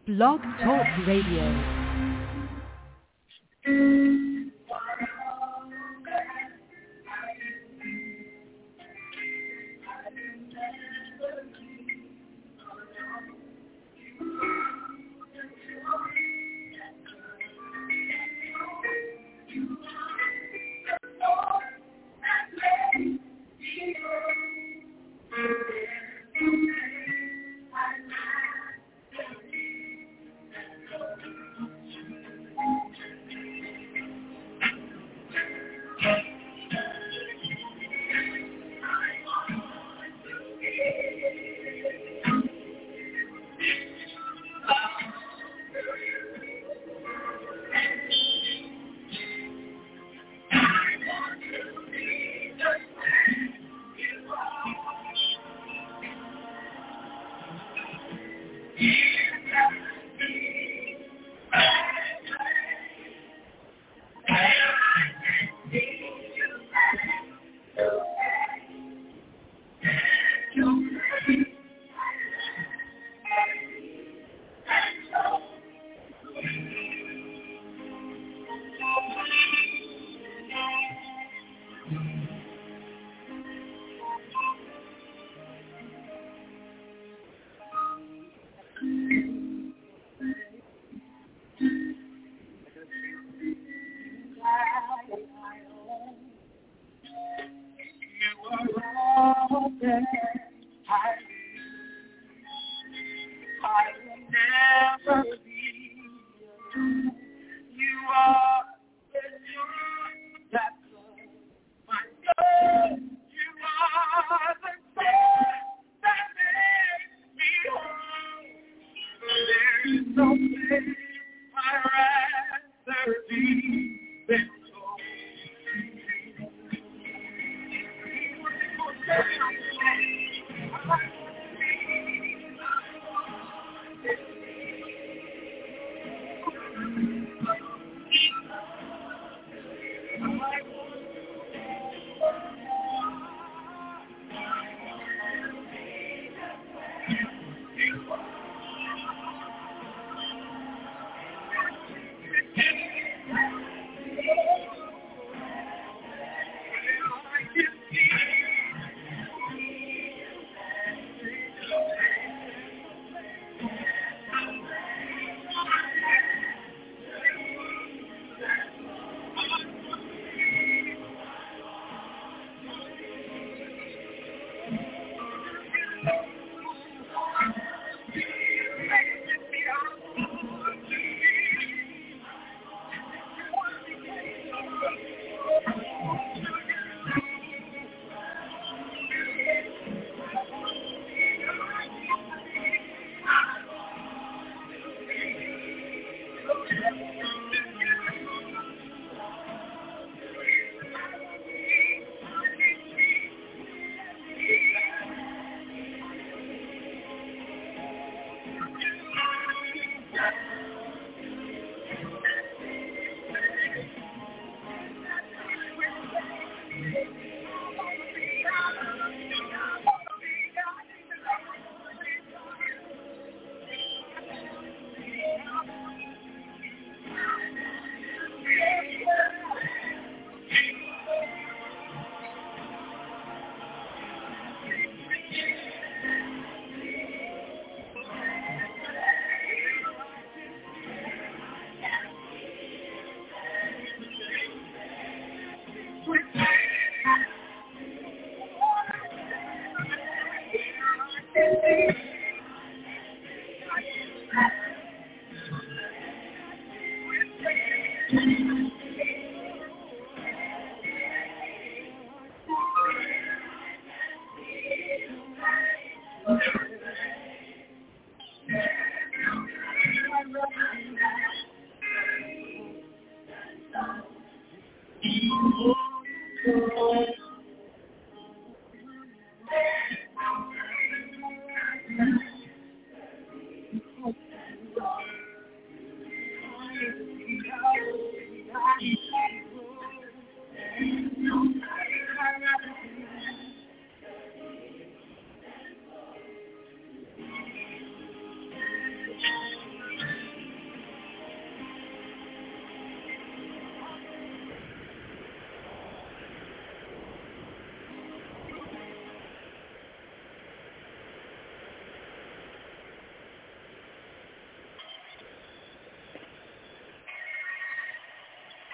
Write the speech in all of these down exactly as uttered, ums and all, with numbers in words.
Blog Talk Radio.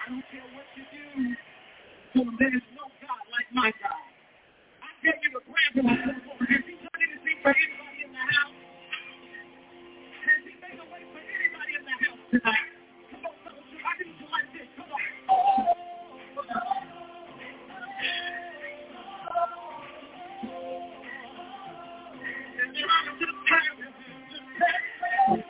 I don't care what you do, for there is no God like my God. I tell you a grand one. Has he done anything for anybody in the house? Has he made a way for anybody in the house tonight? Come on, fellowship. I need you like this. Come on. Oh, and then I'm just tired of it.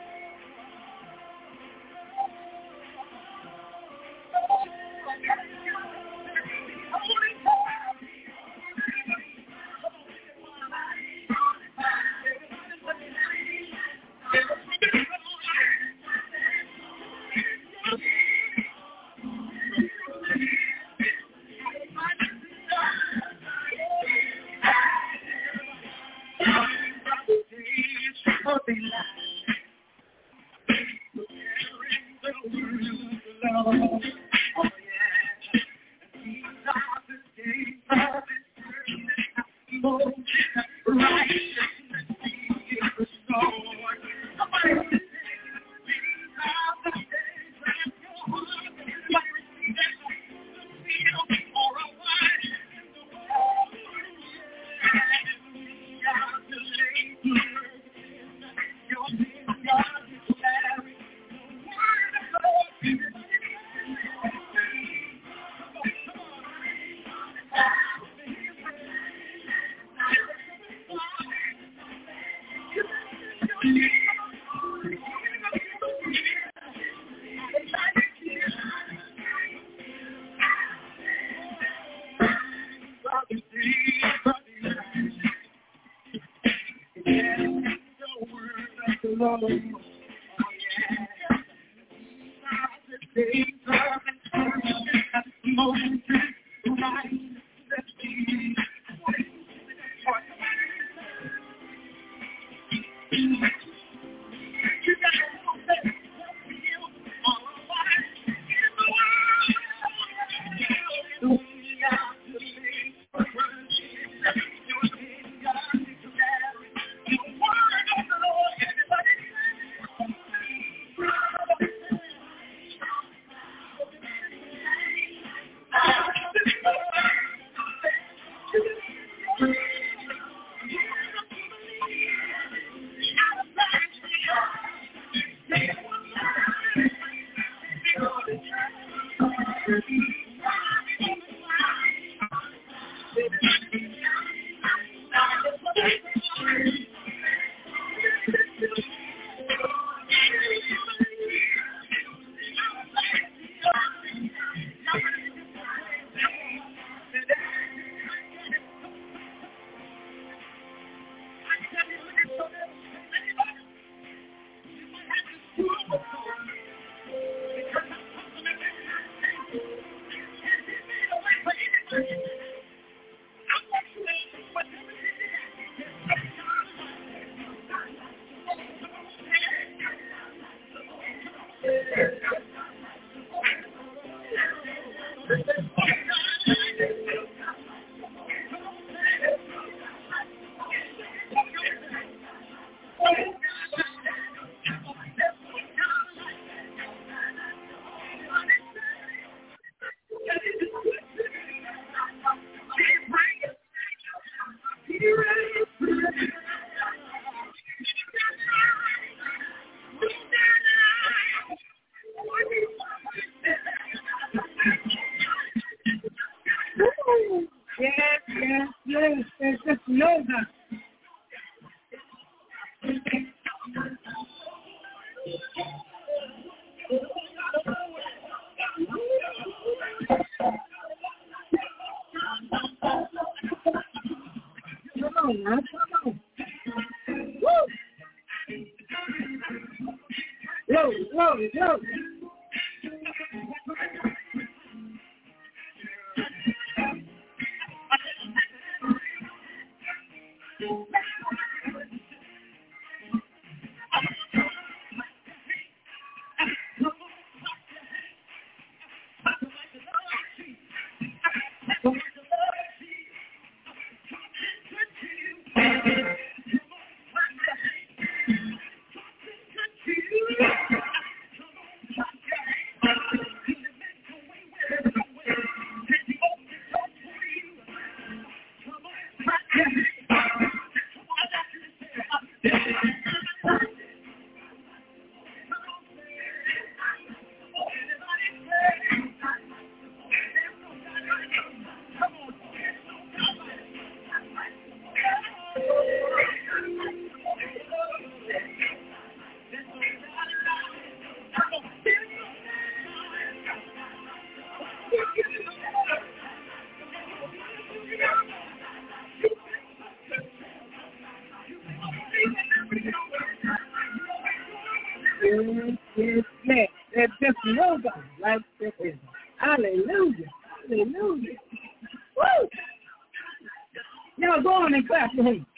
Yes, yes, yes. There's just no God like this. Hallelujah. Hallelujah. Woo! Now go on and clap your hands.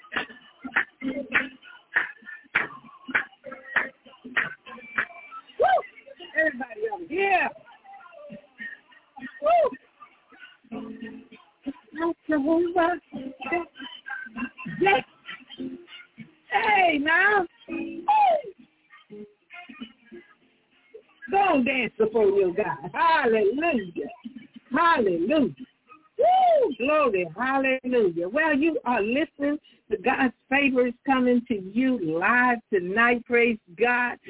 Woo! Everybody over here. Woo! Not Jehovah. Yes. Hey, now. Hey. Go on, dance before your God. Hallelujah. Hallelujah. Woo! Glory. Hallelujah. Well, you are listening to God's Favor is coming to you live tonight. Praise God.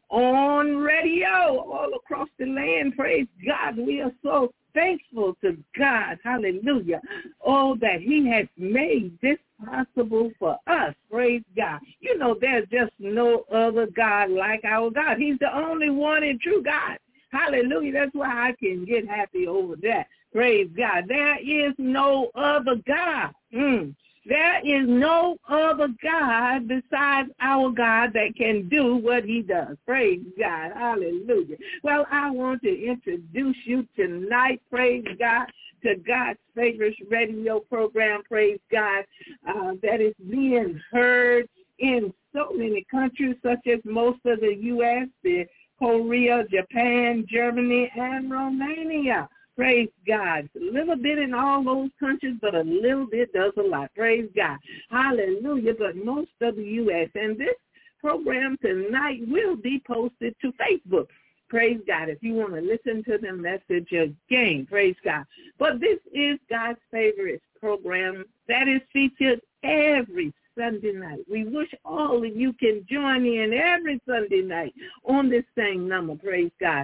On radio all across the land. Praise God. We are so thankful to God. Hallelujah. Oh, that he has made this possible for us. Praise God. You know, there's just no other God like our God. He's the only one and true God. Hallelujah. That's why I can get happy over that. Praise God. There is no other God. Mm. There is no other God besides our God that can do what he does. Praise God. Hallelujah. Well, I want to introduce you tonight, praise God, to God's Favors radio program, praise God, uh, that is being heard in so many countries, such as most of the U S, the Korea, Japan, Germany, and Romania. Praise God. A little bit in all those countries, but a little bit does a lot. Praise God. Hallelujah. But most of the U S. And this program tonight will be posted to Facebook. Praise God. If you want to listen to the message again, praise God. But this is God's Favorite program that is featured every Sunday night. We wish all of you can join in every Sunday night on this same number, praise God,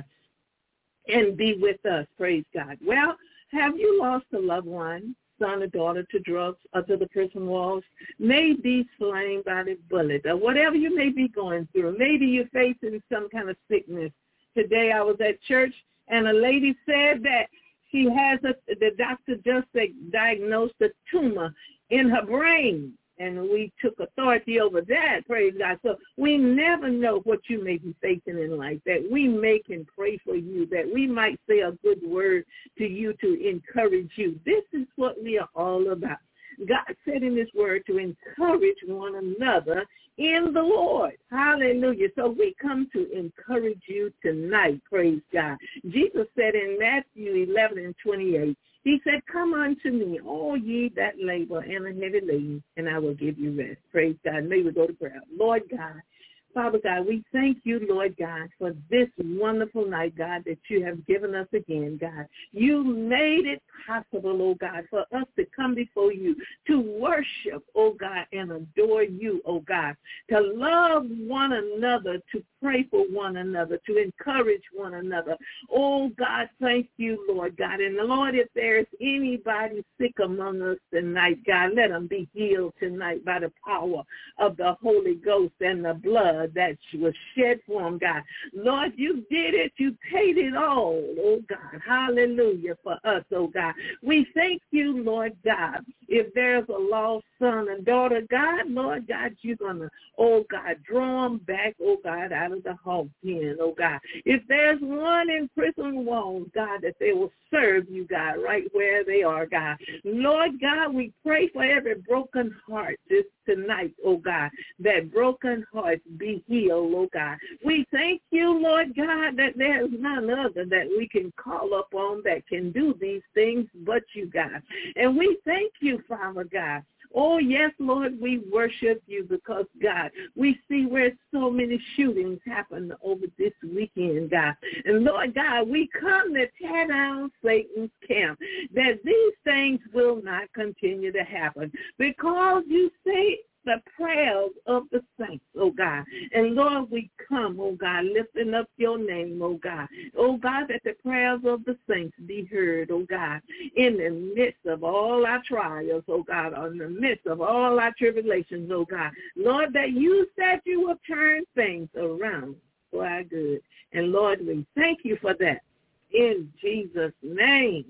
and be with us, praise God. Well, have you lost a loved one, son or daughter, to drugs or to the prison walls? May be slain by the bullet, or whatever you may be going through. Maybe you're facing some kind of sickness. Today I was at church, and a lady said that she has a, the doctor just diagnosed a tumor in her brain. And we took authority over that, praise God. So we never know what you may be facing in life, that we may can pray for you, that we might say a good word to you to encourage you. This is what we are all about. God said in his word to encourage one another in the Lord. Hallelujah. So we come to encourage you tonight, praise God. Jesus said in Matthew eleven and twenty-eight, he said, come unto me, all ye that labor and are heavy laden, and I will give you rest. Praise God. May we go to prayer. Lord God, Father God, we thank you, Lord God, for this wonderful night, God, that you have given us again, God. You made it possible, oh God, for us to come before you, to worship, oh God, and adore you, oh God, to love one another, to pray for one another, to encourage one another. Oh God, thank you, Lord God. And Lord, if there's anybody sick among us tonight, God, let them be healed tonight by the power of the Holy Ghost and the blood that was shed for them, God. Lord, you did it. You paid it all, oh God. Hallelujah for us, oh God. We thank you, Lord God. If there's a lost son and daughter, God, Lord God, you're going to, oh God, draw them back, oh God, out of the hog pen, oh God. If there's one in prison walls, God, that they will serve you, God, right where they are, God. Lord God, we pray for every broken heart this tonight, oh God, that broken hearts be healed, oh God. We thank you, Lord God, that there's none other that we can call upon that can do these things but you, God. And we thank you, Father God. Oh, yes, Lord, we worship you because, God, we see where so many shootings happen over this weekend, God. And, Lord God, we come to tear down Satan's camp, that these things will not continue to happen because you say the prayers of the saints, oh God. And Lord, we come, oh God, lifting up your name, oh God. Oh God, that the prayers of the saints be heard, oh God, in the midst of all our trials, oh God, in the midst of all our tribulations, oh God. Lord, that you said you will turn things around for our good. And Lord, we thank you for that. In Jesus' name.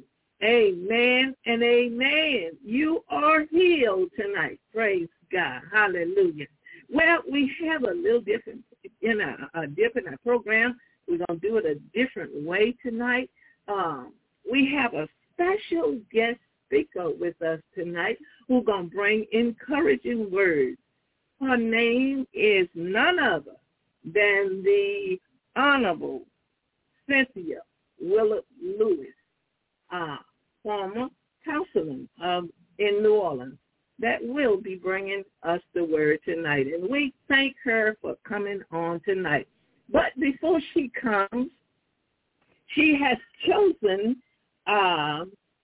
Amen and amen. You are healed tonight. Praise God. Hallelujah. Well, we have a little different in a, a dip in our program. We're going to do it a different way tonight. Um, we have a special guest speaker with us tonight who's going to bring encouraging words. Her name is none other than the Honorable Cynthia Willard Lewis, uh, former councilman of, in New Orleans, that will be bringing us the word tonight. And we thank her for coming on tonight. But before she comes, she has chosen uh,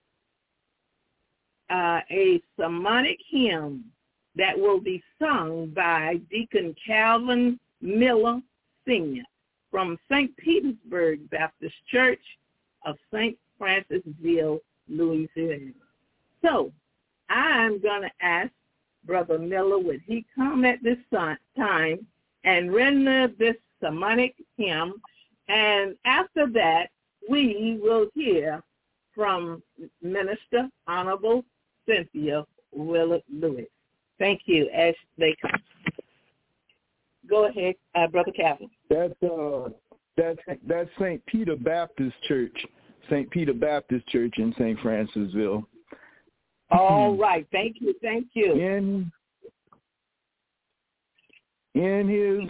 uh, a sermonic hymn that will be sung by Deacon Calvin Miller Senior from Saint Petersburg Baptist Church of Saint Francisville, Louisiana. So I'm going to ask Brother Miller, would he come at this time and render this sermonic hymn, and after that, we will hear from Minister Honorable Cynthia Willard Lewis. Thank you, as they come. Go ahead, uh, Brother Calvin. That's uh, that's that's Saint Peter Baptist Church, Saint Peter Baptist Church in Saint Francisville. All right, thank you, thank you. In in his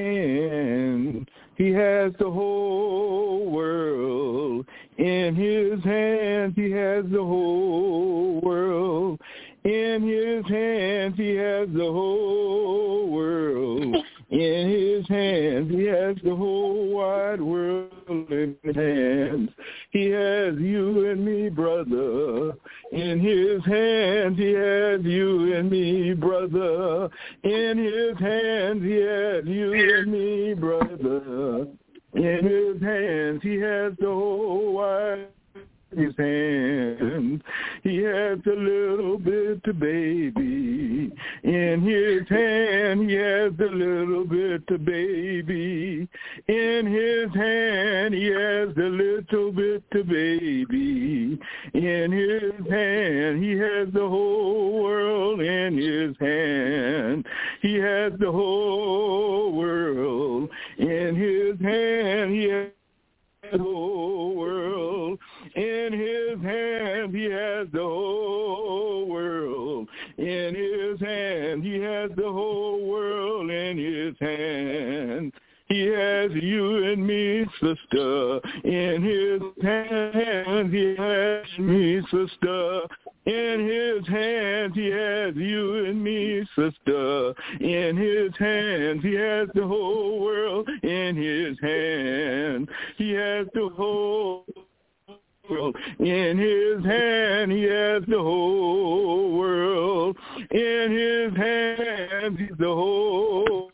hand, he has the whole world. In his hands, he has the whole world. In his hands, he has the whole world. In his hands, he has the whole wide world in his hands. He has you and me, brother. In his hands, he has you and me, brother. In his hands, he has you and me, brother. In his hands, he has the whole wide his hand. He has a little bit of baby. In his hand, he has a little bit of baby. In his hand, he has a little bit of baby. In his hand, he has the whole world in his hand. He has the whole world in his hand. He has the whole world in his hand. He has the whole world in his hand. He has the whole world in his hand. He has you and me, sister, in his hands. He has me, sister. In his hands, he has you and me, sister. In his hands, he has the whole world in his hand. He has the whole world in his hand. He has the whole world in his hands. He's the whole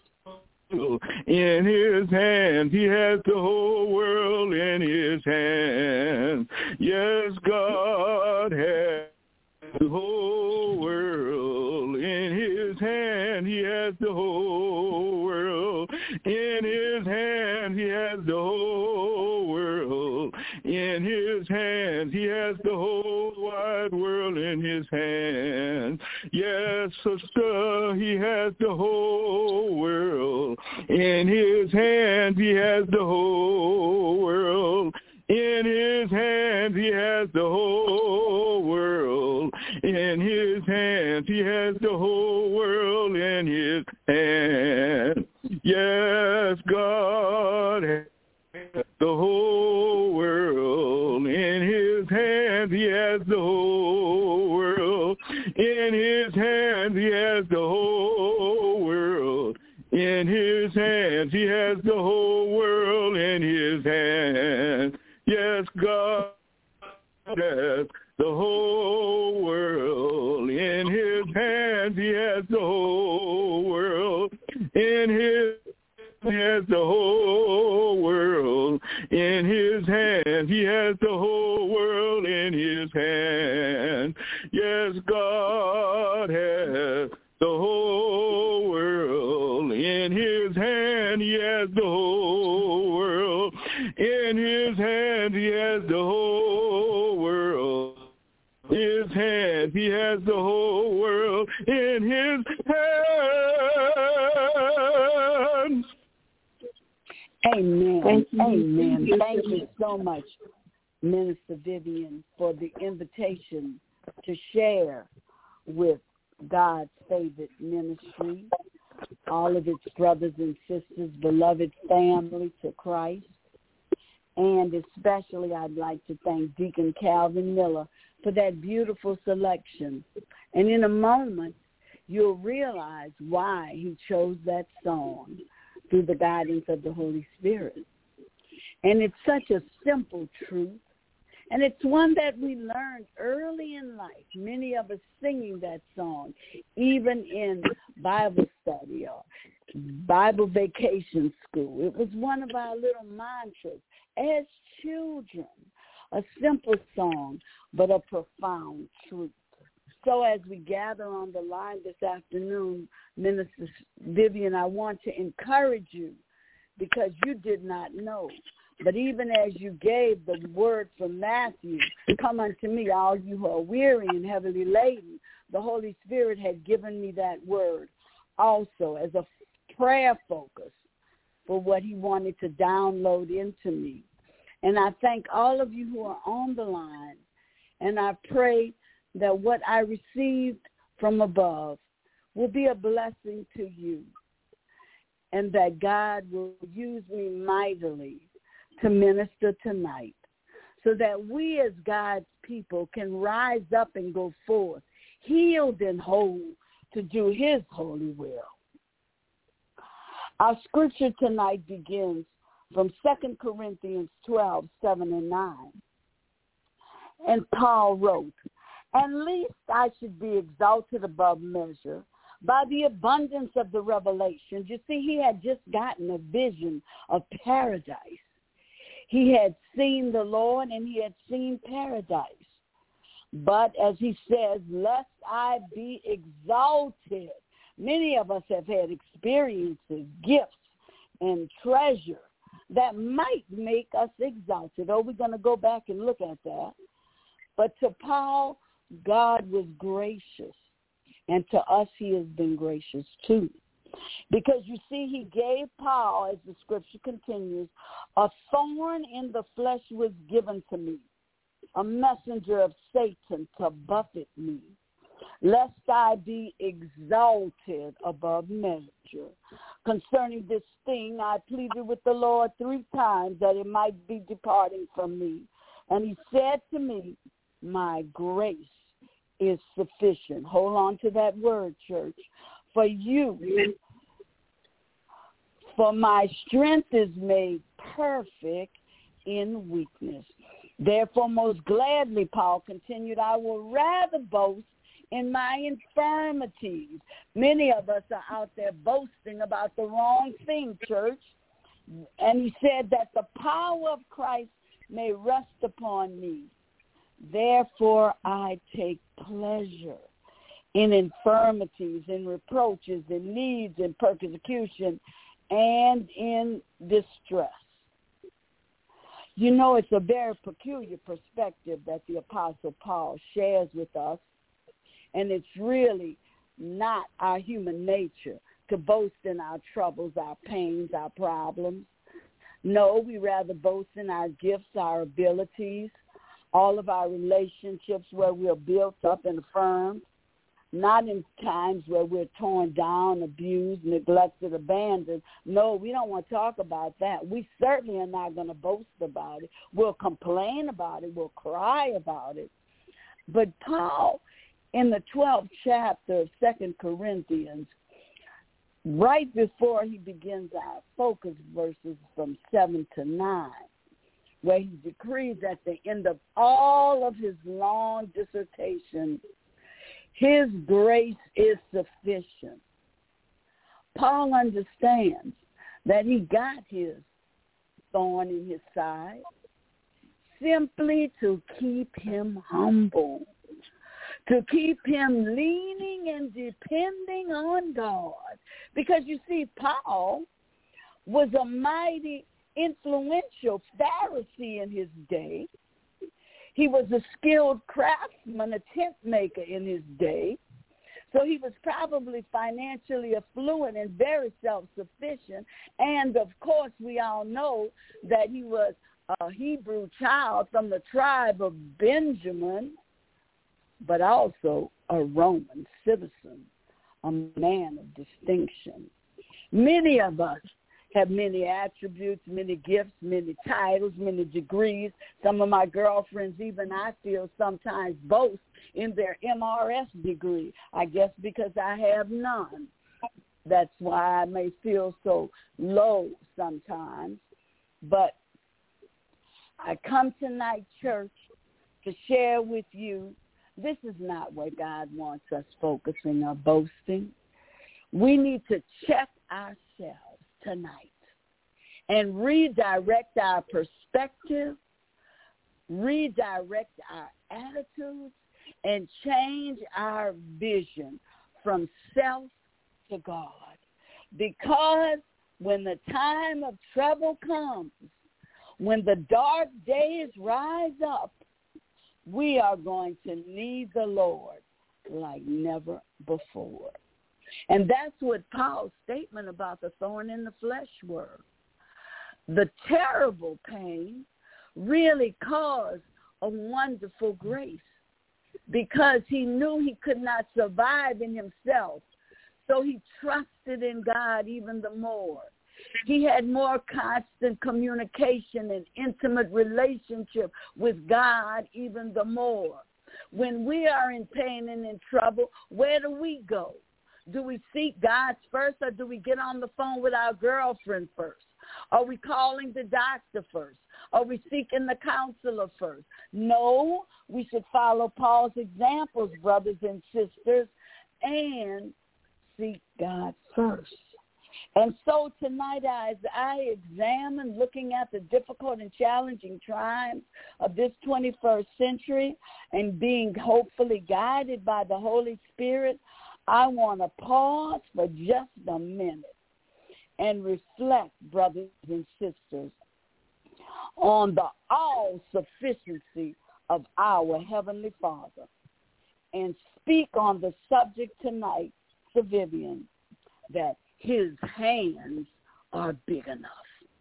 in his hands. He has the whole world in his hands. Yes, God has the whole world in his hand. He has the whole world in his hand. He has the whole world in his hands. He has the whole wide world in his hands. Yes, sister, he has the whole world in his hands. He has the whole world in his hands. He has the whole world in his hands. He has the whole world in his hands. Yes, God has the whole world in his hands. He has the whole world in his hands. He has the whole world in his hands. He has the whole world in his hands. Yes, God has the whole world in his hands. He has the whole world in his He has the whole world in his hand. He has the whole world in his hand. Yes, God has the whole world in his hand. He has the whole world in his hand. He has the whole world in his hand. He has the whole world in his hands. Amen. Thank you. Amen. Thank you. Thank you so much, Minister Vivian, for the invitation to share with God's favorite ministry, all of its brothers and sisters, beloved family to Christ. And especially I'd like to thank Deacon Calvin Miller for that beautiful selection. And in a moment, you'll realize why he chose that song through the guidance of the Holy Spirit. And it's such a simple truth. And it's one that we learned early in life, many of us singing that song, even in Bible study or Bible vacation school. It was one of our little mantras as children, a simple song, but a profound truth. So as we gather on the line this afternoon, Minister Vivian, I want to encourage you because you did not know. But even as you gave the word from Matthew, come unto me, all you who are weary and heavily laden, the Holy Spirit had given me that word also as a prayer focus for what he wanted to download into me. And I thank all of you who are on the line, and I pray that what I received from above will be a blessing to you, and that God will use me mightily to minister tonight so that we as God's people can rise up and go forth, healed and whole to do his holy will. Our scripture tonight begins from Second Corinthians twelve, seven and nine. And Paul wrote, "And least I should be exalted above measure by the abundance of the revelations." You see, he had just gotten a vision of paradise. He had seen the Lord and he had seen paradise. But as he says, lest I be exalted. Many of us have had experiences, gifts, and treasure that might make us exalted. Oh, we're going to go back and look at that. But to Paul, God was gracious. And to us, he has been gracious too. Because you see, he gave Paul, as the scripture continues, a thorn in the flesh was given to me, a messenger of Satan to buffet me, lest I be exalted above measure. Concerning this thing, I pleaded with the Lord three times that it might be departing from me. And he said to me, my grace is sufficient. Hold on to that word, church. For you, for my strength is made perfect in weakness. Therefore, most gladly, Paul continued, I will rather boast in my infirmities. Many of us are out there boasting about the wrong thing, church. And he said that the power of Christ may rest upon me. Therefore, I take pleasure in infirmities, in reproaches, in needs, in persecution, and in distress. You know, it's a very peculiar perspective that the Apostle Paul shares with us, and it's really not our human nature to boast in our troubles, our pains, our problems. No, we rather boast in our gifts, our abilities, all of our relationships where we're built up and affirmed, not in times where we're torn down, abused, neglected, abandoned. No, we don't want to talk about that. We certainly are not going to boast about it. We'll complain about it. We'll cry about it. But Paul, in the twelfth chapter of Second Corinthians, right before he begins our focus verses from seven to nine, where he decrees at the end of all of his long dissertation, his grace is sufficient. Paul understands that he got his thorn in his side simply to keep him humble, to keep him leaning and depending on God. Because you see, Paul was a mighty influential Pharisee in his day. He was a skilled craftsman, a tent maker in his day. So he was probably financially affluent and very self-sufficient. And, of course, we all know that he was a Hebrew child from the tribe of Benjamin, but also a Roman citizen, a man of distinction. Many of us have many attributes, many gifts, many titles, many degrees. Some of my girlfriends, even I feel, sometimes boast in their M R S degree. I guess because I have none. That's why I may feel so low sometimes. But I come tonight, church, to share with you, this is not where God wants us focusing or boasting. We need to check ourselves tonight and redirect our perspective, redirect our attitudes, and change our vision from self to God. Because when the time of trouble comes, when the dark days rise up, we are going to need the Lord like never before. And that's what Paul's statement about the thorn in the flesh were. The terrible pain really caused a wonderful grace because he knew he could not survive in himself. So he trusted in God even the more. He had more constant communication and intimate relationship with God even the more. When we are in pain and in trouble, where do we go? Do we seek God first, or do we get on the phone with our girlfriend first? Are we calling the doctor first? Are we seeking the counselor first? No, we should follow Paul's examples, brothers and sisters, and seek God first. And so tonight, as I examine looking at the difficult and challenging times of this twenty-first century and being hopefully guided by the Holy Spirit, I want to pause for just a minute and reflect, brothers and sisters, on the all-sufficiency of our Heavenly Father and speak on the subject tonight to Vivian, that his hands are big enough.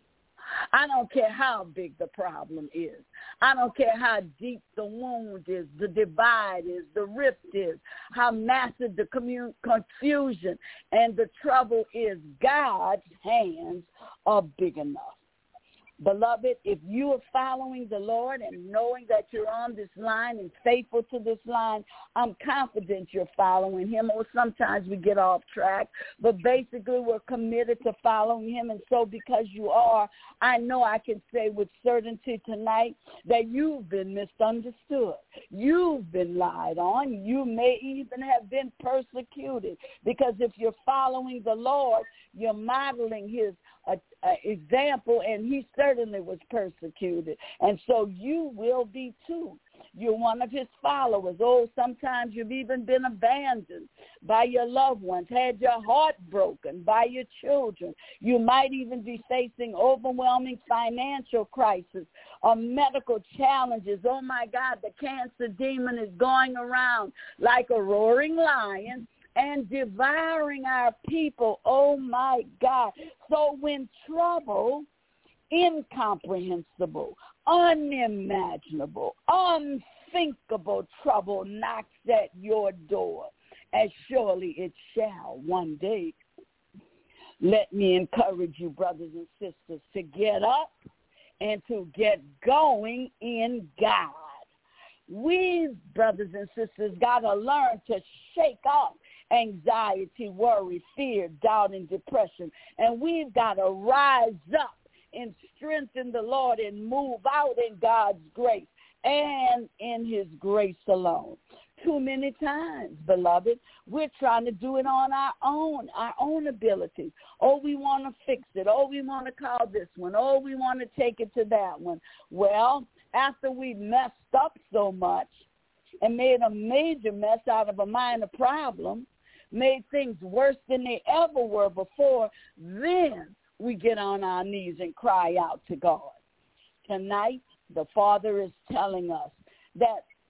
I don't care how big the problem is. I don't care how deep the wound is, the divide is, the rift is, how massive the commun- confusion and the trouble is. God's hands are big enough. Beloved, if you are following the Lord and knowing that you're on this line and faithful to this line, I'm confident you're following him. Or sometimes we get off track, but basically we're committed to following him. And so because you are, I know I can say with certainty tonight that you've been misunderstood. You've been lied on. You may even have been persecuted, because if you're following the Lord, you're modeling his uh, uh, example, and he certainly was persecuted. And so you will be too. You're one of his followers. Oh, sometimes you've even been abandoned by your loved ones, had your heart broken by your children. You might even be facing overwhelming financial crisis or medical challenges. Oh, my God, the cancer demon is going around like a roaring lion and devouring our people. Oh, my God. So when trouble, incomprehensible, unimaginable, unthinkable trouble knocks at your door, as surely it shall one day, let me encourage you, brothers and sisters, to get up and to get going in God. We, brothers and sisters, got to learn to shake off anxiety, worry, fear, doubt, and depression. And we've got to rise up and strengthen the Lord and move out in God's grace and in his grace alone. Too many times, beloved, we're trying to do it on our own, our own abilities. Oh, we want to fix it. Oh, we want to call this one. Oh, we want to take it to that one. Well, after we messed up so much and made a major mess out of a minor problem, made things worse than they ever were before, then we get on our knees and cry out to God. Tonight, the Father is telling us that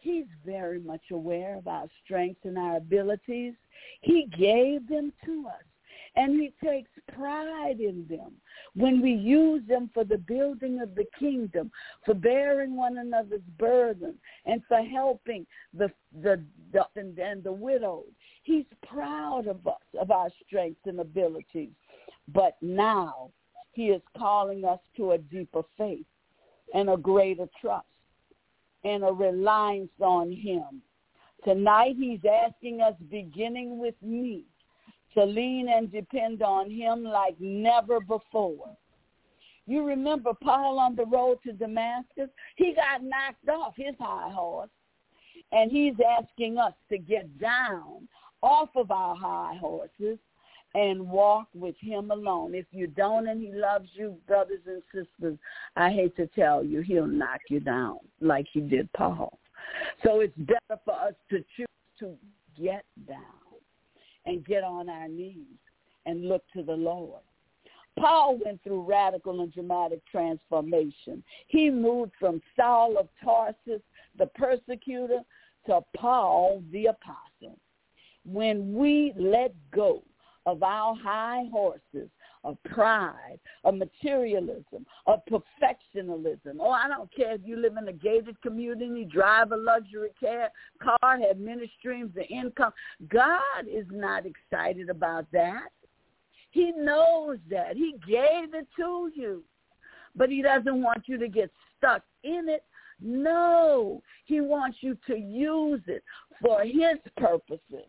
He's very much aware of our strengths and our abilities. He gave them to us, and he takes pride in them when we use them for the building of the kingdom, for bearing one another's burden, and for helping the the, the and, and the widows. He's proud of us, of our strengths and abilities. But now he is calling us to a deeper faith and a greater trust and a reliance on him. Tonight he's asking us, beginning with me, to lean and depend on him like never before. You remember Paul on the road to Damascus? He got knocked off his high horse, and he's asking us to get down off of our high horses and walk with him alone. If you don't and he loves you, brothers and sisters, I hate to tell you, he'll knock you down like he did Paul. So it's better for us to choose to get down and get on our knees and look to the Lord. Paul went through radical and dramatic transformation. He moved from Saul of Tarsus, the persecutor, to Paul, the apostle. When we let go of our high horses, of pride, of materialism, of perfectionism. Oh, I don't care if you live in a gated community, drive a luxury car, car, have many streams of income. God is not excited about that. He knows that. He gave it to you. But he doesn't want you to get stuck in it. No, he wants you to use it for his purposes.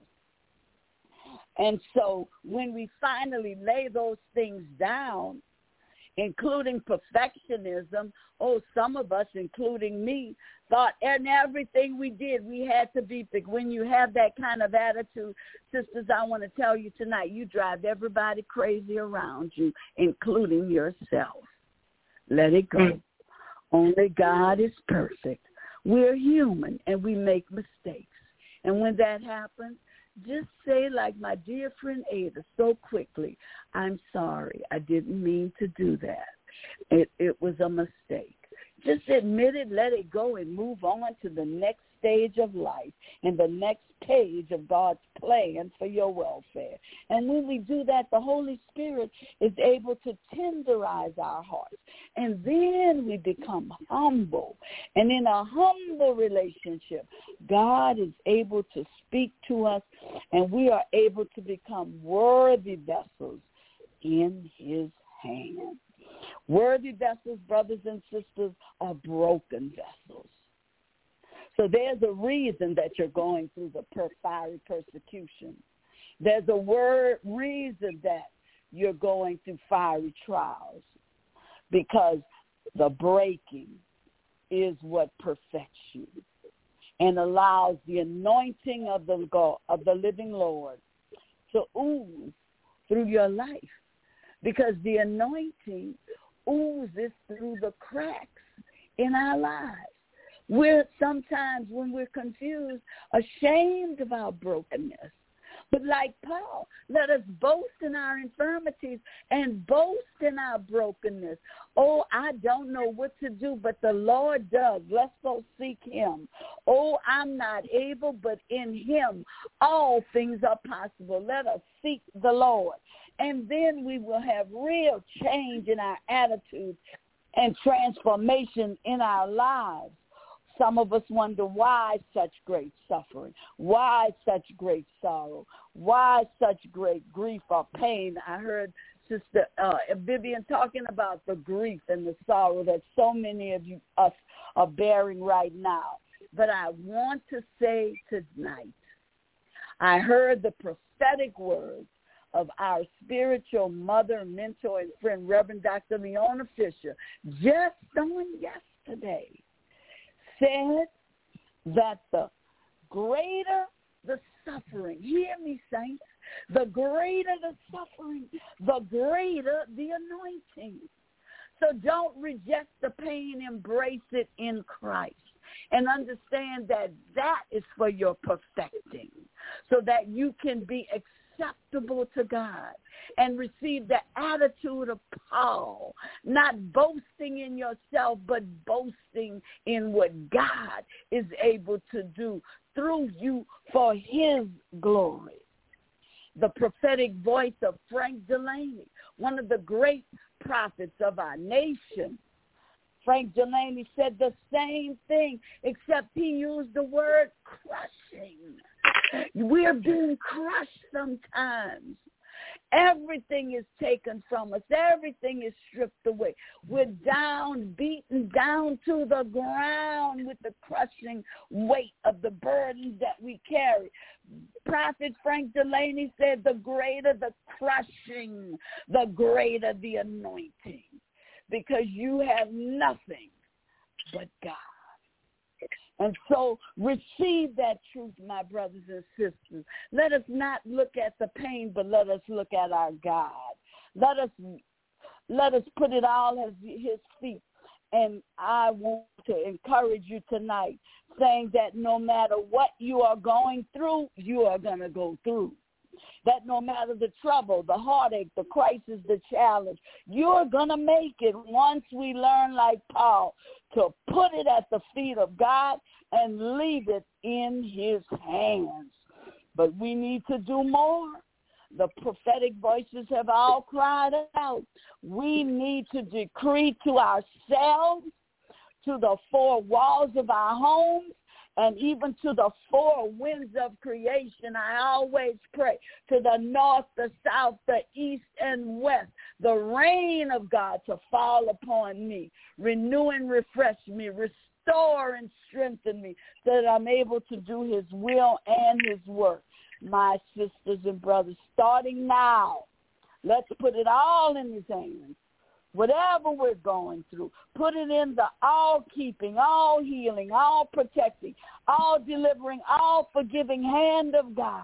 And so when we finally lay those things down, including perfectionism, oh, some of us, including me, thought in everything we did, we had to be big. When you have that kind of attitude, sisters, I want to tell you tonight, you drive everybody crazy around you, including yourself. Let it go. Only God is perfect. We're human, and we make mistakes. And when that happens, just say, like my dear friend Ada, so quickly, I'm sorry. I didn't mean to do that. It, it was a mistake. Just admit it, let it go, and move on to the next stage of life and the next page of God's plan for your welfare. And when we do that, the Holy Spirit is able to tenderize our hearts. And then we become humble. And in a humble relationship, God is able to speak to us, and we are able to become worthy vessels in his hand. Worthy vessels, brothers and sisters, are broken vessels. So there's a reason that you're going through the per- fiery persecution. There's a word reason that you're going through fiery trials, because the breaking is what perfects you and allows the anointing of the God, of the living Lord to ooze through your life, because the anointing oozes through the cracks in our lives. We're sometimes, when we're confused, ashamed of our brokenness. But like Paul, let us boast in our infirmities and boast in our brokenness. Oh, I don't know what to do, but the Lord does. Let's go seek him. Oh, I'm not able, but in him all things are possible. Let us seek the Lord. And then we will have real change in our attitudes and transformation in our lives. Some of us wonder why such great suffering, why such great sorrow, why such great grief or pain. I heard Sister uh, Vivian talking about the grief and the sorrow that so many of you us are bearing right now. But I want to say tonight, I heard the prophetic words of our spiritual mother, mentor, and friend, Reverend Doctor Leona Fisher, just on yesterday, said that the greater the suffering, hear me, saints, the greater the suffering, the greater the anointing. So don't reject the pain, embrace it in Christ, and understand that that is for your perfecting, so that you can be acceptable to God, and receive the attitude of Paul, not boasting in yourself, but boasting in what God is able to do through you for his glory. The prophetic voice of Frank Delaney, one of the great prophets of our nation. Frank Delaney said the same thing, except he used the word crushing. We're being crushed sometimes. Everything is taken from us. Everything is stripped away. We're down, beaten down to the ground with the crushing weight of the burdens that we carry. Prophet Frank Delaney said, the greater the crushing, the greater the anointing, because you have nothing but God. And so receive that truth, my brothers and sisters. Let us not look at the pain, but let us look at our God. Let us let us put it all at his feet. And I want to encourage you tonight, saying that no matter what you are going through, you are going to go through. That no matter the trouble, the heartache, the crisis, the challenge, you're going to make it once we learn, like Paul, to put it at the feet of God and leave it in his hands. But we need to do more. The prophetic voices have all cried out. We need to decree to ourselves, to the four walls of our homes, and even to the four winds of creation. I always pray to the north, the south, the east, and west, the rain of God to fall upon me, renew and refresh me, restore and strengthen me, so that I'm able to do his will and his work. My sisters and brothers, starting now, let's put it all in his hands. Whatever we're going through, put it in the all-keeping, all-healing, all-protecting, all-delivering, all-forgiving hand of God.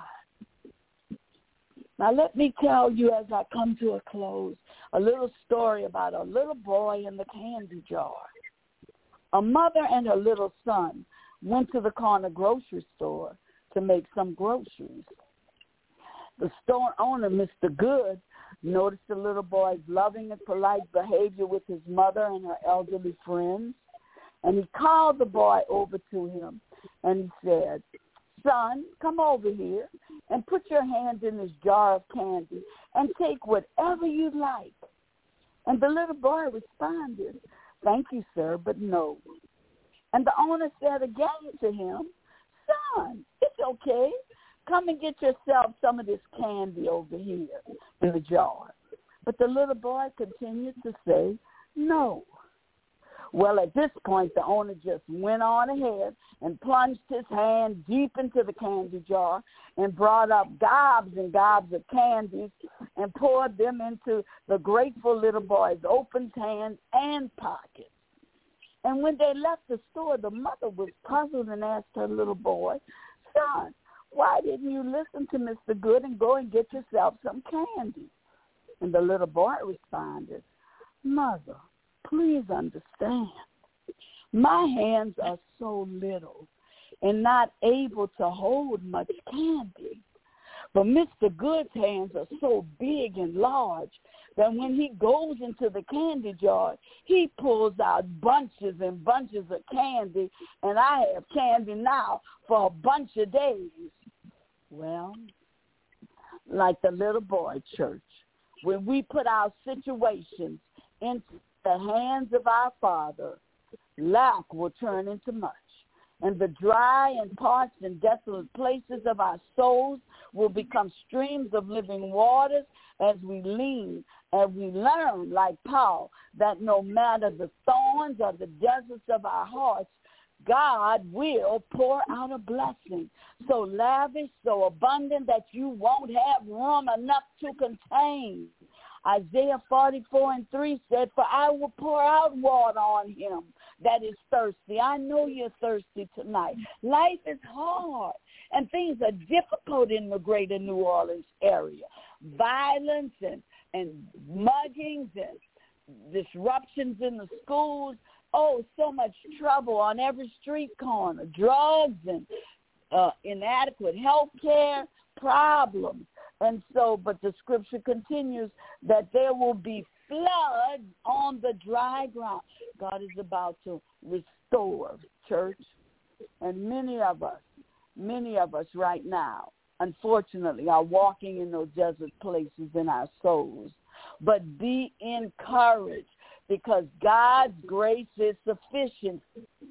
Now let me tell you, as I come to a close, a little story about a little boy in the candy jar. A mother and her little son went to the corner grocery store to make some groceries. The store owner, Mister Good, noticed the little boy's loving and polite behavior with his mother and her elderly friends, and he called the boy over to him, and he said, "Son, come over here and put your hand in this jar of candy and take whatever you like." And the little boy responded, "Thank you, sir, but no." And the owner said again to him, "Son, it's okay. Come and get yourself some of this candy over here in the jar." But the little boy continued to say no. Well, at this point, the owner just went on ahead and plunged his hand deep into the candy jar and brought up gobs and gobs of candies and poured them into the grateful little boy's open hands and pockets. And when they left the store, the mother was puzzled and asked her little boy, "Son, why didn't you listen to Mister Good and go and get yourself some candy?" And the little boy responded, "Mother, please understand. My hands are so little and not able to hold much candy. But Mister Good's hands are so big and large that when he goes into the candy jar, he pulls out bunches and bunches of candy, and I have candy now for a bunch of days." Well, like the little boy, church, when we put our situations into the hands of our Father, lack will turn into much. And the dry and parched and desolate places of our souls will become streams of living waters as we lean, as we learn, like Paul, that no matter the thorns or the deserts of our hearts, God will pour out a blessing so lavish, so abundant that you won't have room enough to contain. Isaiah forty-four and three said, "For I will pour out water on him that is thirsty." I know you're thirsty tonight. Life is hard, and things are difficult in the greater New Orleans area. Violence and, and muggings and disruptions in the schools. Oh, so much trouble on every street corner. Drugs and uh, inadequate health care, problems, And so, but the scripture continues that there will be floods on the dry ground. God is about to restore, church. And many of us, many of us right now, unfortunately, are walking in those desert places in our souls. But be encouraged, because God's grace is sufficient.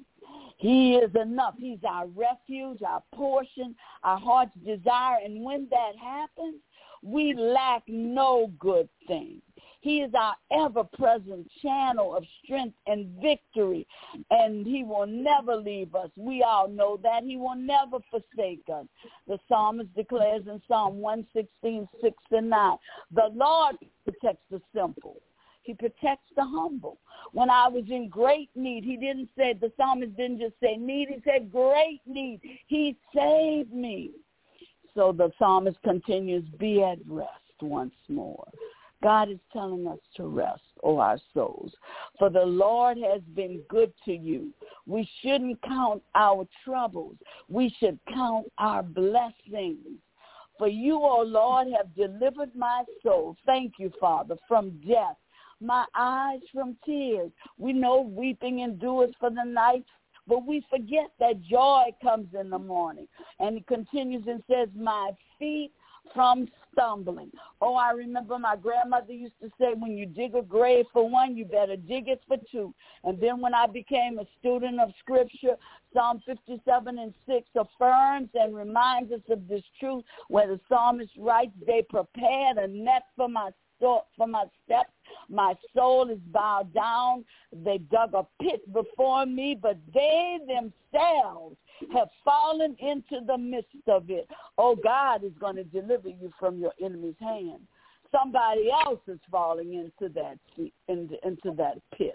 He is enough. He's our refuge, our portion, our heart's desire. And when that happens, we lack no good thing. He is our ever-present channel of strength and victory, and he will never leave us. We all know that. He will never forsake us. The psalmist declares in Psalm one sixteen, six and nine, the Lord protects the simple. He protects the humble. When I was in great need, he didn't say, the psalmist didn't just say need, he said great need. He saved me. So the psalmist continues, be at rest once more. God is telling us to rest, O our souls, for the Lord has been good to you. We shouldn't count our troubles. We should count our blessings. For you, O Lord, have delivered my soul. Thank you, Father, from death, my eyes from tears. We know weeping endures for the night, but we forget that joy comes in the morning. And he continues and says, my feet from stumbling. Oh, I remember my grandmother used to say, when you dig a grave for one, you better dig it for two. And then when I became a student of Scripture, Psalm fifty-seven and six affirms and reminds us of this truth, where the psalmist writes, they prepared a net for my for my steps. My soul is bowed down. They dug a pit before me, but they themselves have fallen into the midst of it. Oh, God is going to deliver you from your enemy's hand. Somebody else is falling into that into, into that pit,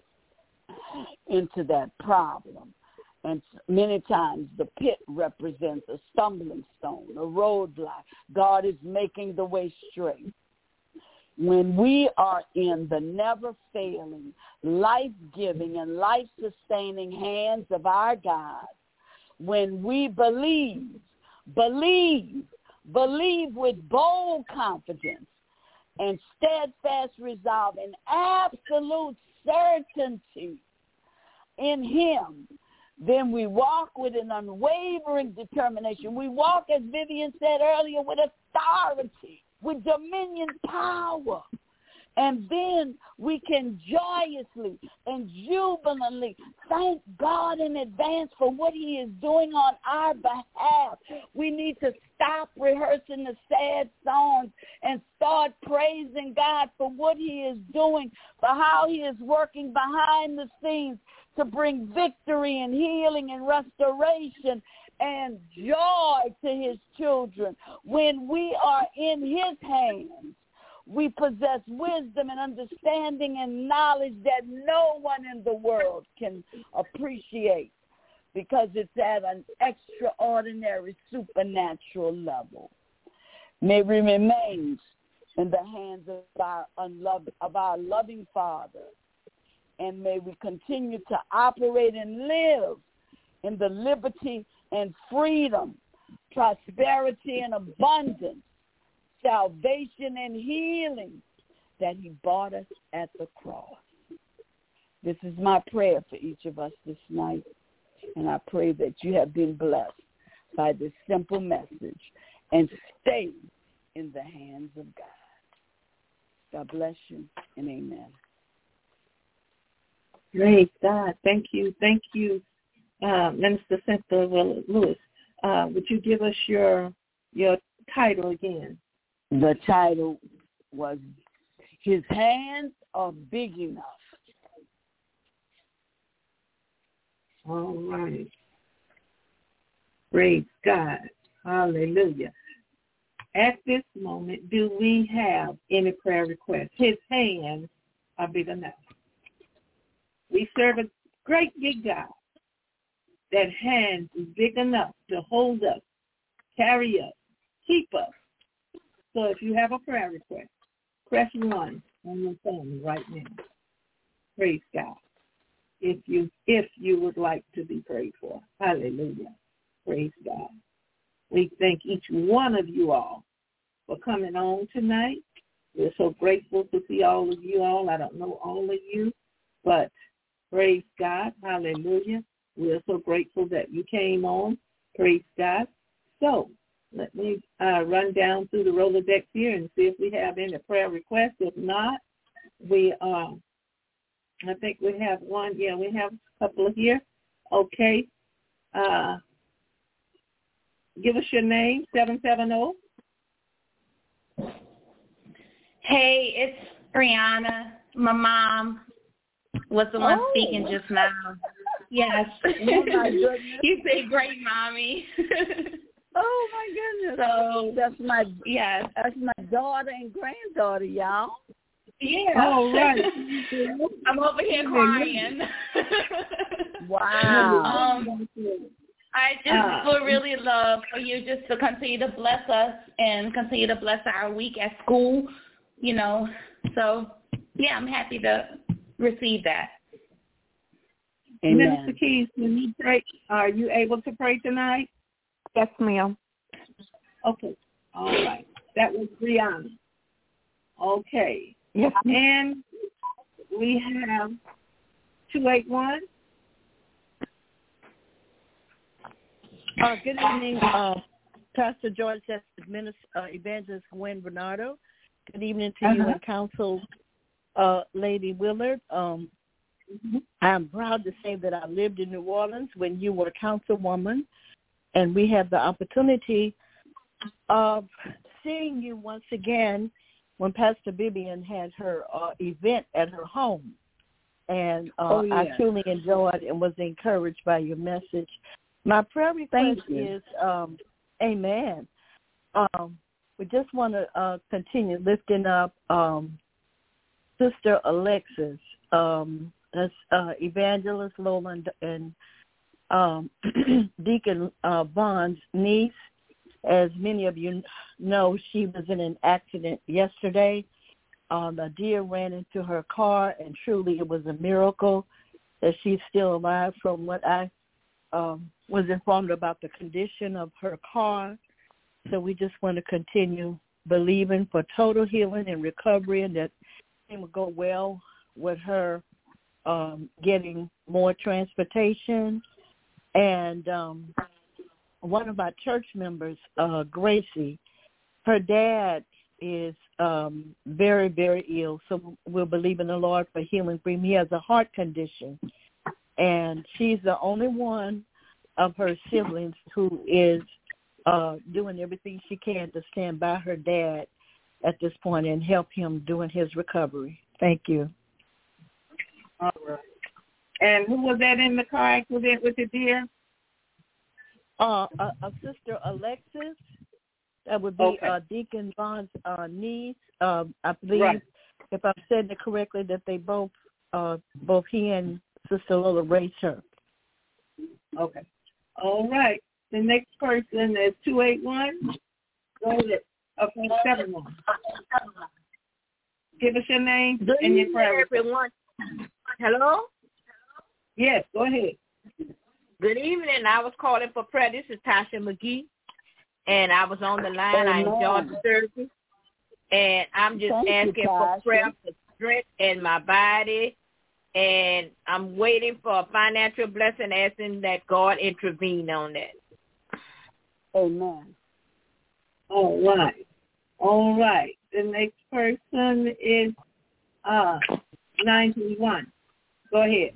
into that problem. And many times the pit represents a stumbling stone, a roadblock. God is making the way straight. When we are in the never-failing, life-giving, and life-sustaining hands of our God, when we believe, believe, believe with bold confidence and steadfast resolve and absolute certainty in him, then we walk with an unwavering determination. We walk, as Vivian said earlier, with authority, with dominion power. And then we can joyously and jubilantly thank God in advance for what he is doing on our behalf. We need to stop rehearsing the sad songs and start praising God for what he is doing, for how he is working behind the scenes to bring victory and healing and restoration and joy to his children. When we are in his hands, we possess wisdom and understanding and knowledge that no one in the world can appreciate, because it's at an extraordinary supernatural level. May we remain in the hands of our unloved, of our loving Father, and may we continue to operate and live in the liberty and freedom, prosperity and abundance, salvation and healing that he bought us at the cross. This is my prayer for each of us this night, and I pray that you have been blessed by this simple message and stay in the hands of God. God bless you, and amen. Praise God. Thank you. Thank you, uh, Minister Cynthia Lewis. Uh, would you give us your your title again? The title was His Hands Are Big Enough. All right. Praise God. Hallelujah. At this moment, do we have any prayer requests? His hands are big enough. We serve a great big God. That hand is big enough to hold us, carry us, keep us. So if you have a prayer request, press one on your phone right now. Praise God. If you if you would like to be prayed for. Hallelujah. Praise God. We thank each one of you all for coming on tonight. We're so grateful to see all of you all. I don't know all of you, but praise God. Hallelujah. We're so grateful that you came on. Praise God. So let me uh, run down through the Rolodex here and see if we have any prayer requests. If not, we uh, I think we have one. Yeah, we have a couple here. Okay. Uh, give us your name, seven seven zero. Hey, it's Brianna. My mom was the one Oh. speaking just now. Yes. Oh, my goodness. You say great, Mommy. Oh, my goodness. So, That's my, yes. that's my daughter and granddaughter, y'all. Yeah. All right. I'm over here crying. Wow. um, I just Uh, would really love for you just to continue to bless us and continue to bless our week at school, you know. So, yeah, I'm happy to receive that. Amen. Minister Keys, can you pray? Are you able to pray tonight? Yes, ma'am. Okay. All right. That was Brianna. Okay. Yes, ma'am. And we have two eight one. Uh, good evening, uh, Pastor George, that's Minister, uh, Evangelist Gwen Bernardo. Good evening to you Uh-huh. and Council uh, Lady Willard. Um, Mm-hmm. I'm proud to say that I lived in New Orleans when you were councilwoman, and we had the opportunity of seeing you once again when Pastor Vivian had her uh, event at her home. And uh, Oh, yeah. I truly enjoyed and was encouraged by your message. My prayer request Thank you. is, um, amen. Um, we just want to uh, continue lifting up um, Sister Alexis, um, as, uh, Evangelist Lola and um, Deacon uh, Vaughn's niece. As many of you know, she was in an accident yesterday. Um, a deer ran into her car, and truly it was a miracle that she's still alive. From what I um, was informed about the condition of her car. So we just want to continue believing for total healing and recovery, and that it will go well with her um, getting more transportation. And um, one of our church members, uh, Gracie, her dad is um, very, very ill. So we'll believe in the Lord for healing for him. He has a heart condition, and she's the only one of her siblings who is uh, doing everything she can to stand by her dad at this point and help him doing his recovery. Thank you. All right. And who was that in the car accident with the deer? Uh, a, a sister Alexis, that would be Okay. uh, Deacon Vaughn's uh, niece. Uh, I believe, Right. if I've said it correctly, that they both, uh, both he and Sister Lola raised her. Okay. All right. The next person is two eight one. Go ahead. Okay, seven one. Give us your name Good and your evening, prayer. everyone. Hello? Yes, go ahead. Good evening. I was calling for prayer. This is Tasha McGee, and I was on the line. I enjoyed the service, and I'm just Thank you, asking for Tasha. prayer for strength in my body, and I'm waiting for a financial blessing, asking that God intervene on that. Amen. All right. All right. The next person is uh ninety-one. Go ahead.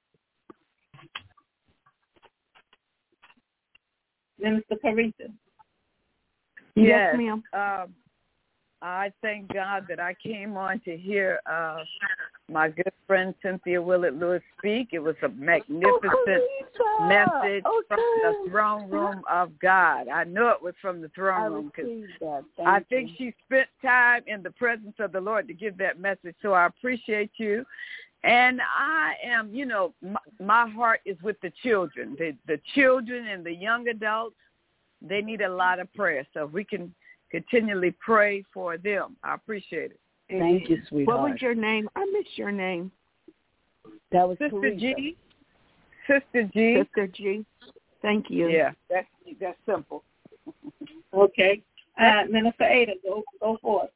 Minister Carissa. Yes, ma'am. Um, I thank God that I came on to hear uh, my good friend Cynthia Willard Lewis speak. It was a magnificent Oh, message okay. from the throne room of God. I knew it was from the I throne room because received that. Thank I think you. she spent time in the presence of the Lord to give that message. So I appreciate you. And I am, you know, my, my heart is with the children. The, the children and the young adults, they need a lot of prayer. So if we can continually pray for them, I appreciate it. Thank you, sweetheart. What was your name? I missed your name. That was Sister Carissa. G. Sister G. Sister G. Thank you. Yeah, that's that's simple. Okay. Uh, Minister Ada, go, go forth.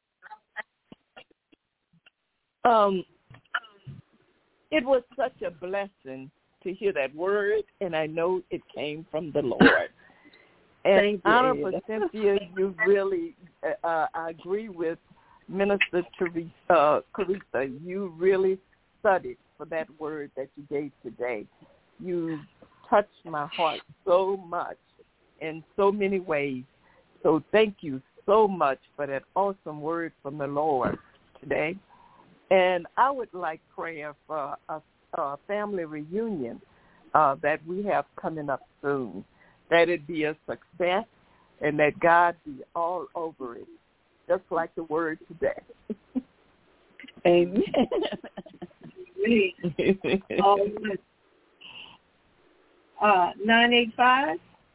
Um, it was such a blessing to hear that word, and I know it came from the Lord. And Honorable Cynthia, you really, uh, I agree with Minister Teresa, uh, Carissa. You really studied for that word that you gave today. You touched my heart so much in so many ways. So thank you so much for that awesome word from the Lord today. And I would like prayer for a, a family reunion uh, that we have coming up soon, that it be a success and that God be all over it, just like the word today. Amen. uh, nine eight five.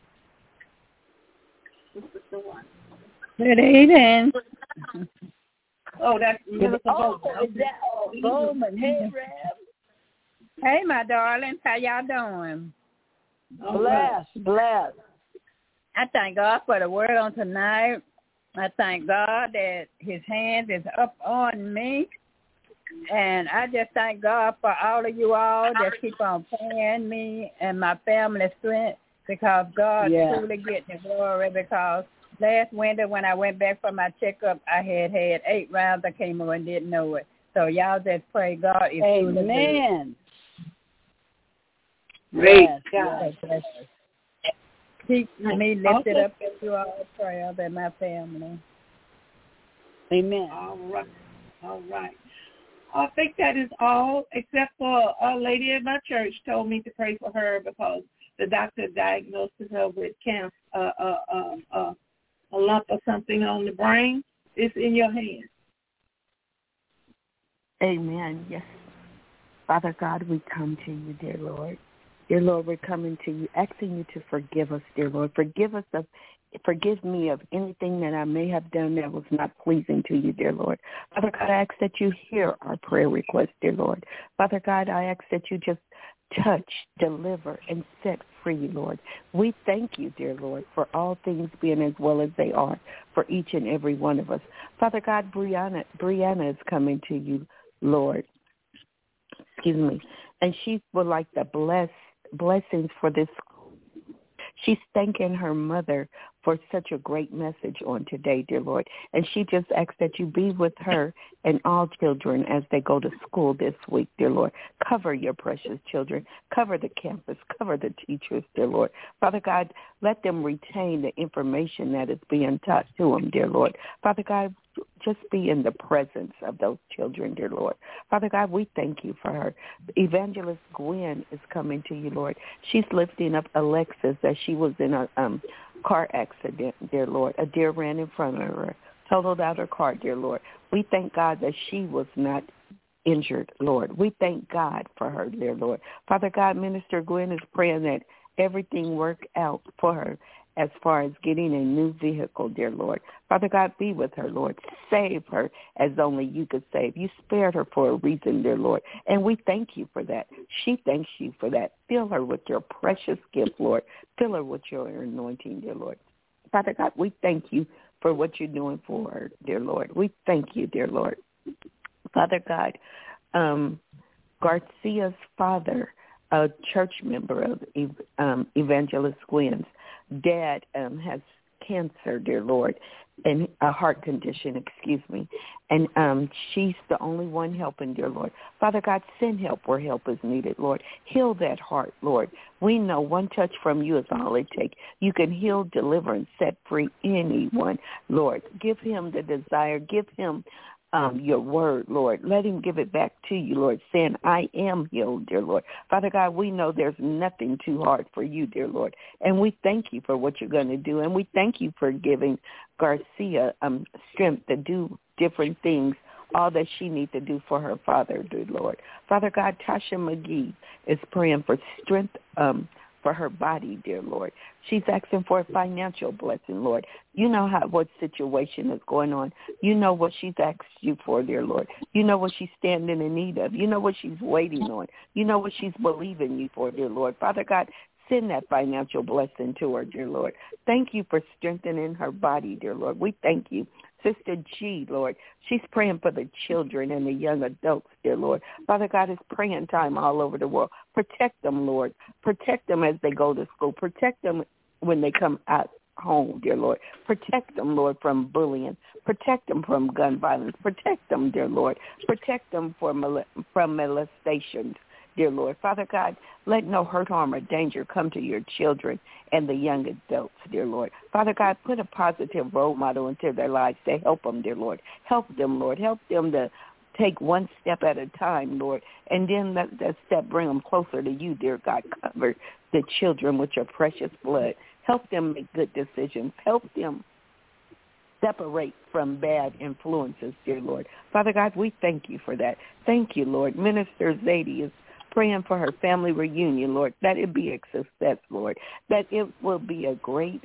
This is the one. Good evening. Oh, that's Minister Oh, Bowman. is that oh, Bowman? Hey, Rev. Hey, my darlings. How y'all doing? Bless, bless. I thank God for the word on tonight. I thank God that his hand is up on me. And I just thank God for all of you all that keep on praying me and my family strength, because God Yeah. truly gets the glory. Because last winter when I went back for my checkup, I had had eight rounds of chemo and didn't know it. So y'all just pray God is truly good. Amen. Praise Yes, God. yes. Keep me lifted up as you all prayers and my family. Amen. All right. All right. I think that is all, except for a lady in my church told me to pray for her because the doctor diagnosed her with cancer, uh, uh, uh, uh, a lump or something on the brain. It's in your hands. Amen. Yes. Father God, we come to you, dear Lord. Dear Lord, we're coming to you, asking you to forgive us, dear Lord. Forgive us of, forgive me of anything that I may have done that was not pleasing to you, dear Lord. Father God, I ask that you hear our prayer request, dear Lord. Father God, I ask that you just touch, deliver, and set free, Lord. We thank you, dear Lord, for all things being as well as they are for each and every one of us. Father God, Brianna, Brianna is coming to you, Lord. Excuse me. And she would like to bless blessings for this. She's thanking her mother for such a great message on today, dear Lord. And she just asks that you be with her and all children as they go to school this week, dear Lord. Cover your precious children. Cover the campus. Cover the teachers, dear Lord. Father God, let them retain the information that is being taught to them, dear Lord. Father God, just be in the presence of those children, dear Lord. Father God, we thank you for her. Evangelist Gwen is coming to you, Lord. She's lifting up Alexis as she was in a um, car accident, dear Lord. A deer ran in front of her, totaled out her car, dear Lord. We thank God that she was not injured, Lord. We thank God for her, dear Lord. Father God, Minister Gwen is praying that everything work out for her as far as getting a new vehicle, dear Lord. Father God, be with her, Lord. Save her as only you could save. You spared her for a reason, dear Lord, and we thank you for that. She thanks you for that. Fill her with your precious gift, Lord. Fill her with your anointing, dear Lord. Father God, we thank you for what you're doing for her, dear Lord. We thank you, dear Lord. Father God, um, Garcia's father, a church member of um, Evangelist Gwen's dad, um, has cancer, dear Lord, and a heart condition, excuse me. And um, she's the only one helping, dear Lord. Father God, send help where help is needed, Lord. Heal that heart, Lord. We know one touch from you is all it takes. You can heal, deliver, and set free anyone, Lord. Give him the desire. Give him Um, your word, Lord. Let him give it back to you, Lord, saying, I am healed, dear Lord. Father God, we know there's nothing too hard for you, dear Lord. And we thank you for what you're going to do. And we thank you for giving Garcia um, strength to do different things, all that she needs to do for her father, dear Lord. Father God, Tasha McGee is praying for strength um, for her body, dear Lord. She's asking for a financial blessing, Lord. You know how what situation is going on. You know what she's asked you for, dear Lord. You know what she's standing in need of. You know what she's waiting on. You know what she's believing you for, dear Lord. Father God, Send that financial blessing to her, dear Lord. Thank you for strengthening her body, dear Lord. We thank you. Sister G, Lord, she's praying for the children and the young adults, dear Lord. Father God, it's praying time all over the world. Protect them, Lord. Protect them as they go to school. Protect them when they come out home, dear Lord. Protect them, Lord, from bullying. Protect them from gun violence. Protect them, dear Lord. Protect them for mol- from molestations, dear Lord. Father God, let no hurt, harm, or danger come to your children and the young adults, dear Lord. Father God, put a positive role model into their lives to help them, dear Lord. Help them, Lord. Help them to take one step at a time, Lord, and then let that step bring them closer to you, dear God. Cover the children with your precious blood. Help them make good decisions. Help them separate from bad influences, dear Lord. Father God, we thank you for that. Thank you, Lord. Minister Zadie is praying for her family reunion, Lord, that it be a success, Lord, that it will be a great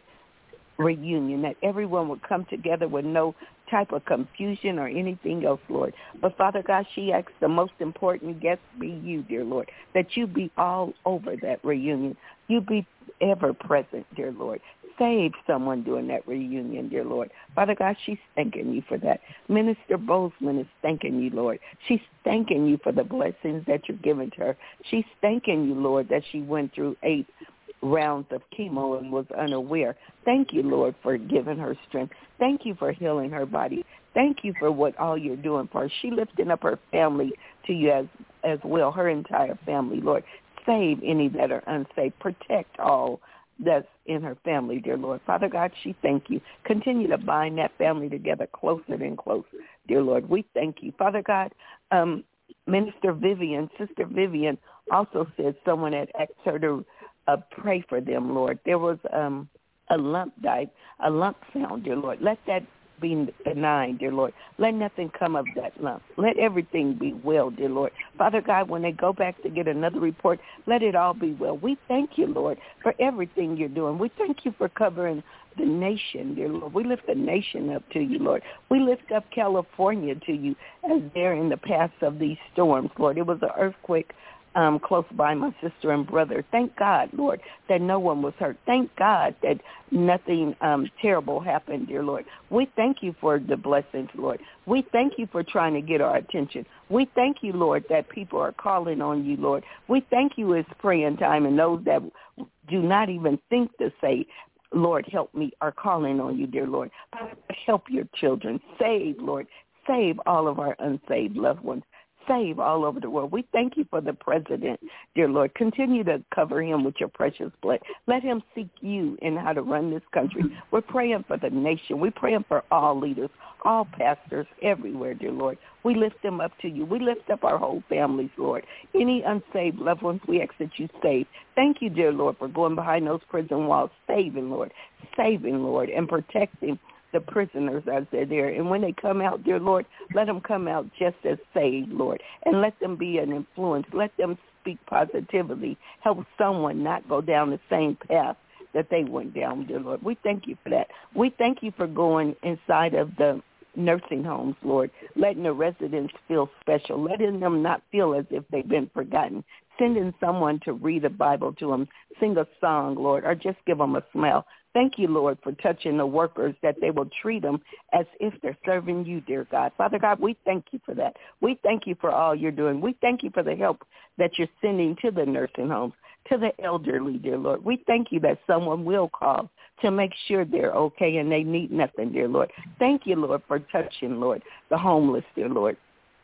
reunion, that everyone will come together with no type of confusion or anything else, Lord. But, Father God, she asks the most important guest be you, dear Lord, that you be all over that reunion. You be ever present, dear Lord. Save someone during that reunion, dear Lord. Father God, she's thanking you for that. Minister Bozeman is thanking you, Lord. She's thanking you for the blessings that you're giving to her. She's thanking you, Lord, that she went through eight rounds of chemo and was unaware. Thank you, Lord, for giving her strength. Thank you for healing her body. Thank you for what all you're doing for her. She lifting up her family to you as, as well, her entire family, Lord. Save any that are unsafe. Protect all that's in her family, dear Lord. Father God, she thank you. Continue to bind that family together closer and closer, dear Lord. We thank you. Father God, um, Minister Vivian, Sister Vivian also said someone had asked her to uh, pray for them, Lord. There was um, a lump died, a lump found, dear Lord. Let that be benign, dear Lord. Let nothing come of that lump. Let everything be well, dear Lord. Father God, when they go back to get another report, let it all be well. We thank you, Lord, for everything you're doing. We thank you for covering the nation, dear Lord. We lift the nation up to you, Lord. We lift up California to you as they're in the path of these storms, Lord. It was an earthquake Um, close by my sister and brother. Thank God, Lord, that no one was hurt. Thank God that nothing um, terrible happened, dear Lord. We thank you for the blessings, Lord. We thank you for trying to get our attention. We thank you, Lord, that people are calling on you, Lord. We thank you it's praying time, and those that do not even think to say, Lord, help me, are calling on you, dear Lord. Help your children. Save, Lord. Save all of our unsaved loved ones. Save all over the world. We thank you for the president, dear Lord. Continue to cover him with your precious blood. Let him seek you in how to run this country. We're praying for the nation. We're praying for all leaders, all pastors everywhere, dear Lord. We lift them up to you. We lift up our whole families, Lord. Any unsaved loved ones, we ask that you save. Thank you, dear Lord, for going behind those prison walls, saving, Lord, saving, Lord, and protecting the prisoners as they're there. And when they come out, dear Lord, let them come out just as saved, Lord, and let them be an influence. Let them speak positively. Help someone not go down the same path that they went down, dear Lord. We thank you for that. We thank you for going inside of the nursing homes, Lord, letting the residents feel special, letting them not feel as if they've been forgotten, sending someone to read a Bible to them, sing a song, Lord, or just give them a smile. Thank you, Lord, for touching the workers, that they will treat them as if they're serving you, dear God. Father God, we thank you for that. We thank you for all you're doing. We thank you for the help that you're sending to the nursing homes, to the elderly, dear Lord. We thank you that someone will call to make sure they're okay and they need nothing, dear Lord. Thank you, Lord, for touching, Lord, the homeless, dear Lord,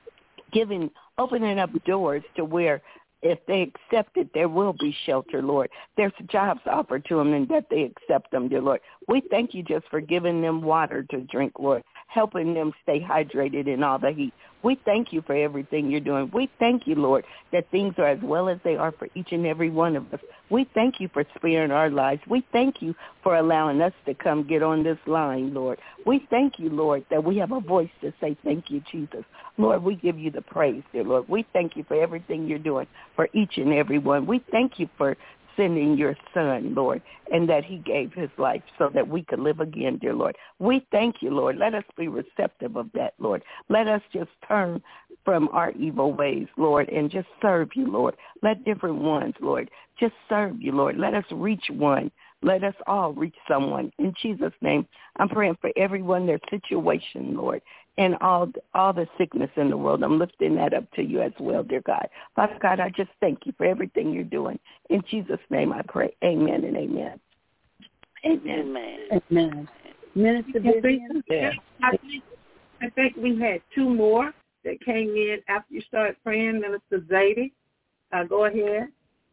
giving, opening up doors to where if they accept it, there will be shelter, Lord. There's jobs offered to them and that they accept them, dear Lord. We thank you just for giving them water to drink, Lord, helping them stay hydrated in all the heat. We thank you for everything you're doing. We thank you, Lord, that things are as well as they are for each and every one of us. We thank you for sparing our lives. We thank you for allowing us to come get on this line, Lord. We thank you, Lord, that we have a voice to say thank you, Jesus. Lord, we give you the praise, dear Lord. We thank you for everything you're doing for each and every one. We thank you for sending your son, Lord, and that he gave his life so that we could live again, dear Lord. We thank you, Lord. Let us be receptive of that, Lord. Let us just turn from our evil ways, Lord, and just serve you, Lord. Let different ones, Lord, just serve you, Lord. Let us reach one. Let us all reach someone. In Jesus' name, I'm praying for everyone, their situation, Lord, and all all the sickness in the world. I'm lifting that up to you as well, dear God. Father God, I just thank you for everything you're doing. In Jesus' name I pray. Amen and amen. Amen. Amen. Amen. Minister Vivian? Yeah. I, think, I think we had two more that came in after you started praying. Minister Zadie, uh, go ahead.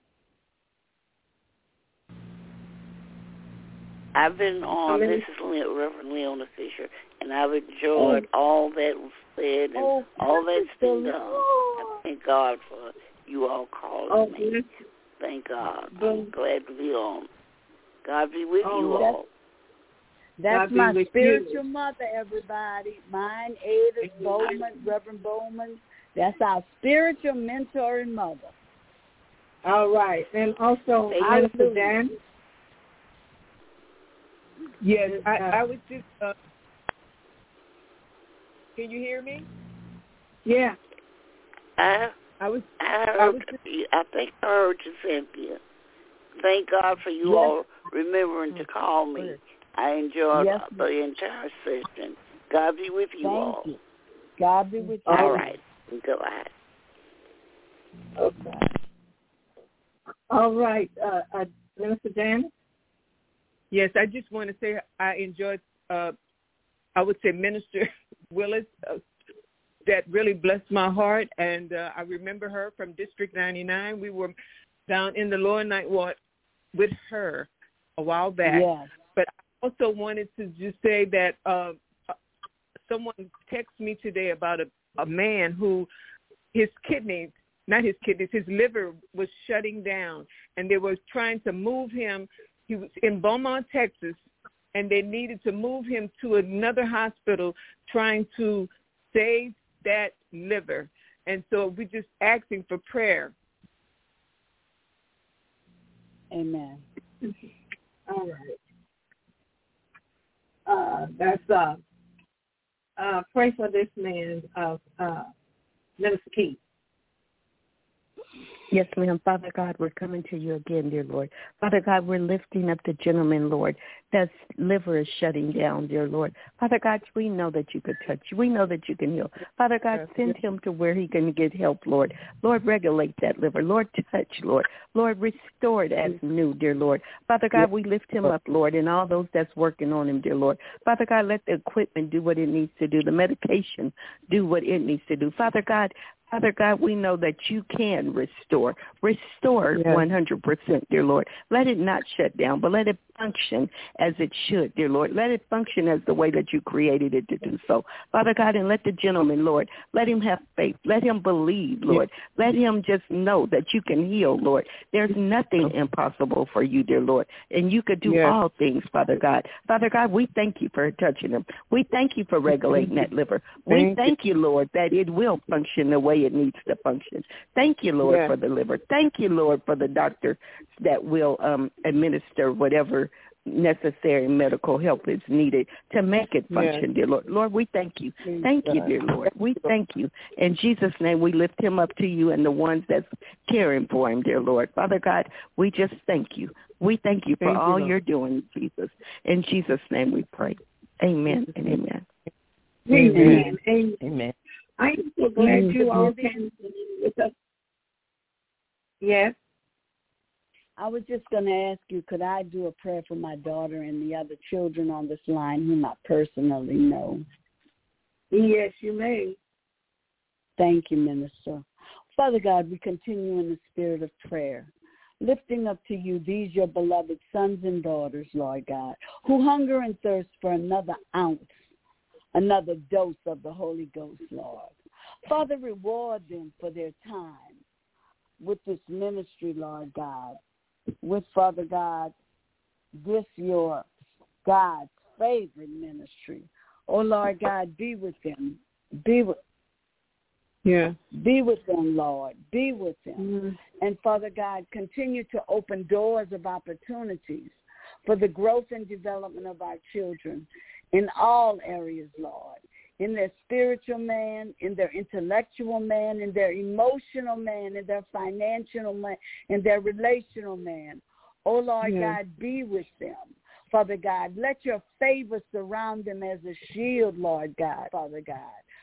I've been on, this is Le- Reverend Leona Fisher, and I've enjoyed oh. all that was said and oh, all that's been done. I thank God for you all calling oh, me. Yes. Thank God. I'm glad to be on. God be with oh, you all. That's my spiritual you. mother, everybody. Mine, Ada Bowman, Reverend Bowman. That's our spiritual mentor and mother. All right. And also, Minister Dan. Yes, I, I was just, uh, can you hear me? Yeah. I, I was, I, heard, I, was just, I think I heard you, Cynthia. Thank God for you yes. all remembering to call me. I enjoyed yes. the entire session. God be with you Thank all. You. God be with you. All right. Goodbye. Okay. All right. Uh, uh, Minister Dan? Yes, I just want to say I enjoyed, uh, I would say, Minister Willis. Uh, that really blessed my heart, and uh, I remember her from District ninety-nine. We were down in the lower ninth ward with her a while back. Yes. But I also wanted to just say that uh, someone texted me today about a, a man who his kidneys, not his kidneys, his liver was shutting down, and they were trying to move him. He was in Beaumont, Texas, and they needed to move him to another hospital trying to save that liver. And so we're just asking for prayer. Amen. All right. Uh, that's, uh, uh, pray for this man, uh, uh, Minister Keith. Yes, ma'am. Father God, we're coming to you again, dear Lord. Father God, we're lifting up the gentleman, Lord, that's liver is shutting down, dear Lord. Father God, we know that you could touch. We know that you can heal. Father God, send him to where he can get help, Lord. Lord, regulate that liver. Lord, touch, Lord. Lord, restore it as new, dear Lord. Father God, we lift him up, Lord, and all those that's working on him, dear Lord. Father God, let the equipment do what it needs to do. The medication do what it needs to do. Father God, Father God, we know that you can restore. Restore yes. one hundred percent, dear Lord. Let it not shut down, but let it function as it should, dear Lord. Let it function as the way that you created it to do so. Father God, and let the gentleman, Lord, let him have faith. Let him believe, Lord. Yes. Let him just know that you can heal, Lord. There's nothing impossible for you, dear Lord, and you could do yes. all things, Father God. Father God, we thank you for touching him. We thank you for regulating that liver. We thank, thank you, Lord, that it will function the way it needs to function. Thank you, Lord, yes. for the liver. Thank you, Lord, for the doctor that will um, administer whatever necessary medical help is needed to make it function, yes. dear Lord. Lord, we thank you. Thank you, dear Lord. We thank you. In Jesus' name, we lift him up to you and the ones that's caring for him, dear Lord. Father God, we just thank you. We thank you for thank all you, you're doing, Jesus. In Jesus' name we pray. Amen and amen. Amen. Amen. Amen. I am so glad amen. You all came with us. Yes. I was just going to ask you, could I do a prayer for my daughter and the other children on this line whom I personally know? Yes, you may. Thank you, Minister. Father God, we continue in the spirit of prayer, lifting up to you these your beloved sons and daughters, Lord God, who hunger and thirst for another ounce, another dose of the Holy Ghost, Lord. Father, reward them for their time with this ministry, Lord God, with, Father God, this your God's favorite ministry. Oh, Lord God, be with them. Be with, Yeah. Be with them, Lord. Be with them. Mm-hmm. And, Father God, continue to open doors of opportunities for the growth and development of our children in all areas, Lord, in their spiritual man, in their intellectual man, in their emotional man, in their financial man, in their relational man. Oh, Lord yeah. God, be with them. Father God, let your favor surround them as a shield, Lord God, Father God.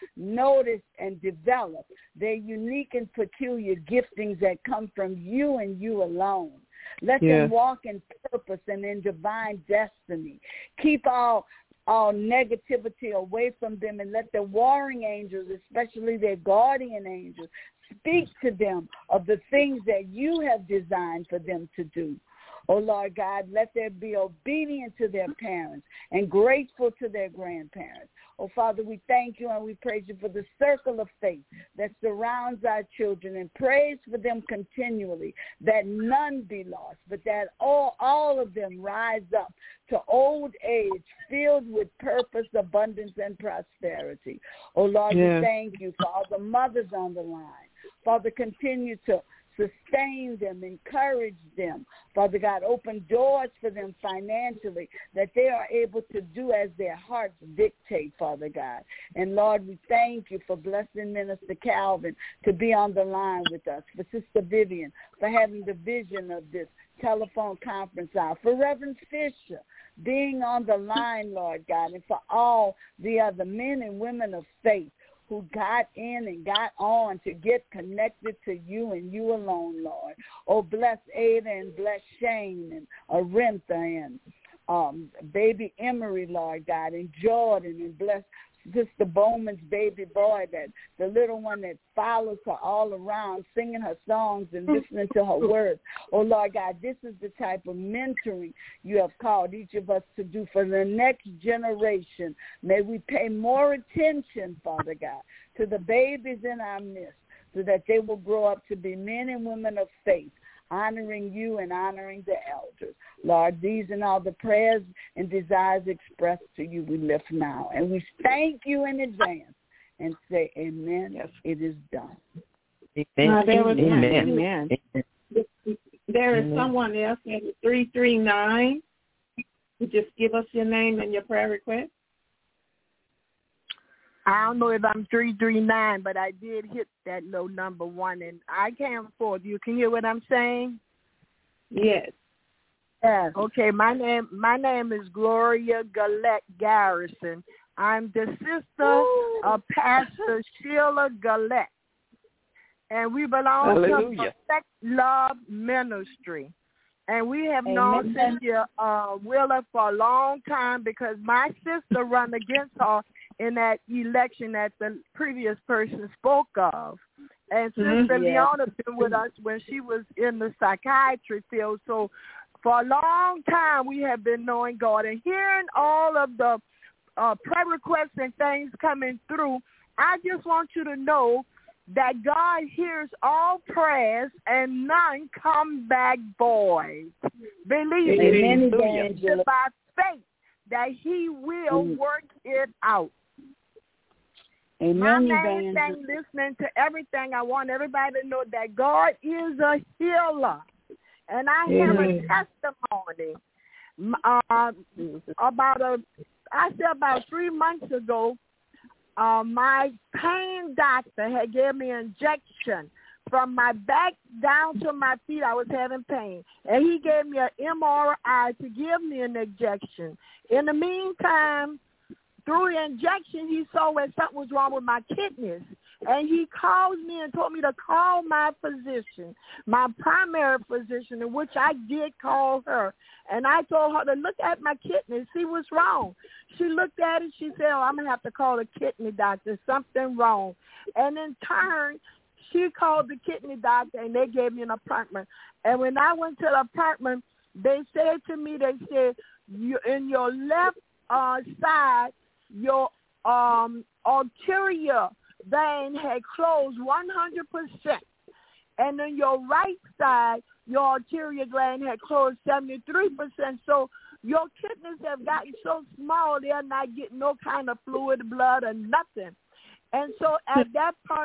Notice and develop their unique and peculiar giftings that come from you and you alone. Let yeah. them walk in purpose and in divine destiny. Keep all all negativity away from them, and let the warring angels, especially their guardian angels, speak to them of the things that you have designed for them to do. Oh, Lord God, let them be obedient to their parents and grateful to their grandparents. Oh, Father, we thank you and we praise you for the circle of faith that surrounds our children, and praise for them continually, that none be lost, but that all, all of them rise up to old age filled with purpose, abundance, and prosperity. Oh, Lord, yeah. we thank you for all the mothers on the line. Father, continue to sustain them, encourage them. Father God, open doors for them financially that they are able to do as their hearts dictate, Father God. And Lord, we thank you for blessing Minister Calvin to be on the line with us, for Sister Vivian, for having the vision of this telephone conference out, for Reverend Fisher being on the line, Lord God, and for all the other men and women of faith who got in and got on to get connected to you and you alone, Lord. Oh, bless Ada and bless Shane and Arintha and um, baby Emery, Lord God, and Jordan, and bless Sister Bowman's baby boy, that the little one that follows her all around, singing her songs and listening to her words. Oh, Lord God, this is the type of mentoring you have called each of us to do for the next generation. May we pay more attention, Father God, to the babies in our midst, so that they will grow up to be men and women of faith, honoring you and honoring the elders. Lord, these and all the prayers and desires expressed to you we lift now. And we thank you in advance and say, amen, yes. It is done. Amen. Uh, there was amen. amen. There is amen. Someone else in three three nine. Just give us your name and your prayer request. I don't know if I'm three three nine, but I did hit that low number one, and I can't afford you. Can you hear what I'm saying? Yes. Yes. Okay, my name my name is Gloria Gillette Garrison. I'm the sister Ooh. of Pastor Sheila Gillette, and we belong Hallelujah. to Perfect Love Ministry. And we have Amen. known Cynthia uh, Wheeler for a long time, because my sister ran against her in that election that the previous person spoke of. And Sister mm-hmm. Leona been with us when she was in the psychiatry field. So for a long time we have been knowing God. And hearing all of the uh, prayer requests and things coming through, I just want you to know that God hears all prayers and none come back void. Believe Amen. it by faith that he will mm. work it out. Amen. My main thing, listening to everything, I want everybody to know that God is a healer. And I Amen. have a testimony. Uh, about a, I said about three months ago, uh, my pain doctor had gave me an injection. From my back down to my feet, I was having pain. And he gave me an M R I to give me an injection. In the meantime, through the injection, he saw that something was wrong with my kidneys. And he called me and told me to call my physician, my primary physician, in which I did call her. And I told her to look at my kidneys, see what's wrong. She looked at it. She said, oh, I'm going to have to call the kidney doctor. Something wrong. And in turn, she called the kidney doctor, and they gave me an appointment. And when I went to the appointment, they said to me, they said, you, in your left uh, side, your um, arterial vein had closed one hundred percent. And in your right side, your arterial gland had closed seventy-three percent. So your kidneys have gotten so small, they're not getting no kind of fluid, blood, or nothing. And so at that point,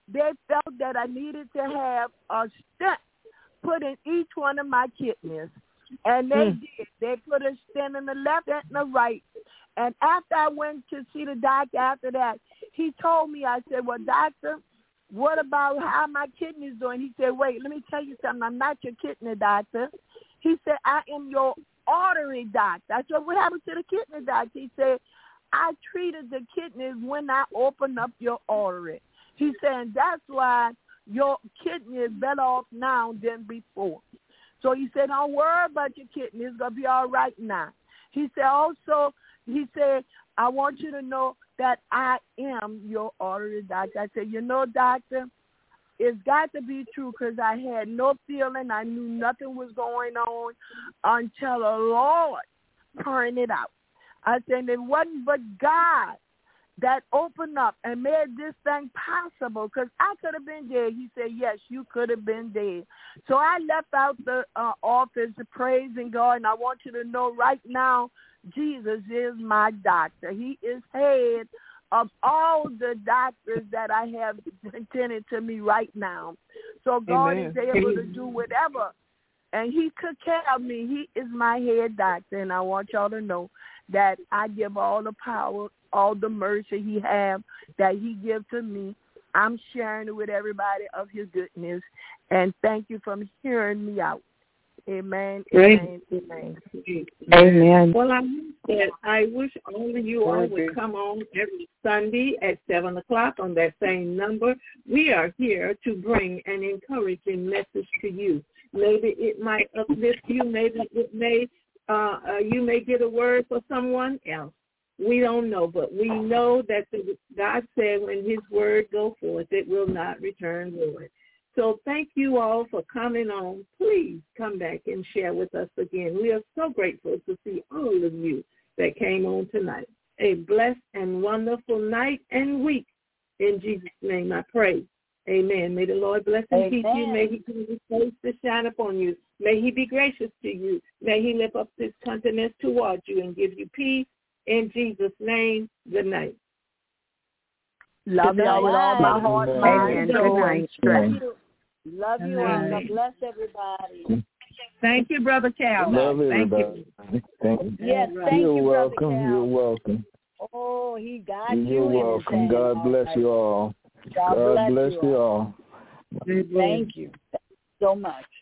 they felt that I needed to have a stent put in each one of my kidneys. And they mm. did. They put a stent in the left and the right. And after I went to see the doctor after that, he told me, I said, well, doctor, what about how my kidneys doing? He said, wait, let me tell you something. I'm not your kidney doctor. He said, I am your artery doctor. I said, what happened to the kidney doctor? He said, I treated the kidneys when I opened up your artery. He said, that's why your kidney is better off now than before. So he said, don't worry about your kidney. It's going to be all right now. He said, also, he said, I want you to know that I am your artery doctor. I said, you know, doctor, it's got to be true because I had no feeling. I knew nothing was going on until the Lord turned it out. I said, it wasn't but God that opened up and made this thing possible because I could have been dead. He said, yes, you could have been dead. So I left out the uh, office praising God, and I want you to know right now, Jesus is my doctor. He is head of all the doctors that I have attended to me right now. So God Amen. Is able to do whatever. And he took care of me. He is my head doctor. And I want y'all to know that I give all the power, all the mercy he have that he gives to me. I'm sharing it with everybody of his goodness. And thank you for hearing me out. Amen. Amen. Amen. Amen. Well, I said I wish all of you all would come on every Sunday at seven o'clock on that same number. We are here to bring an encouraging message to you. Maybe it might uplift you. Maybe it may uh, uh, you may get a word for someone else. We don't know, but we know that the, God said when his word go forth, it will not return void. So thank you all for coming on. Please come back and share with us again. We are so grateful to see all of you that came on tonight. A blessed and wonderful night and week. In Jesus' name I pray. Amen. May the Lord bless and Amen. Keep you. May he keep his face to shine upon you. May he be gracious to you. May he lift up his countenance towards you and give you peace. In Jesus' name, good night. Love you all with all my heart, mind, soul, and strength. Love you and God bless everybody. Thank you, Brother Cal. Love everybody. Thank you. Thank you. Yes, thank You're you, welcome. Brother Cal. You're welcome. Oh, he got You're you. You're welcome. God bless you all. God, God bless, bless you you all. all. Thank you. Thank you so much.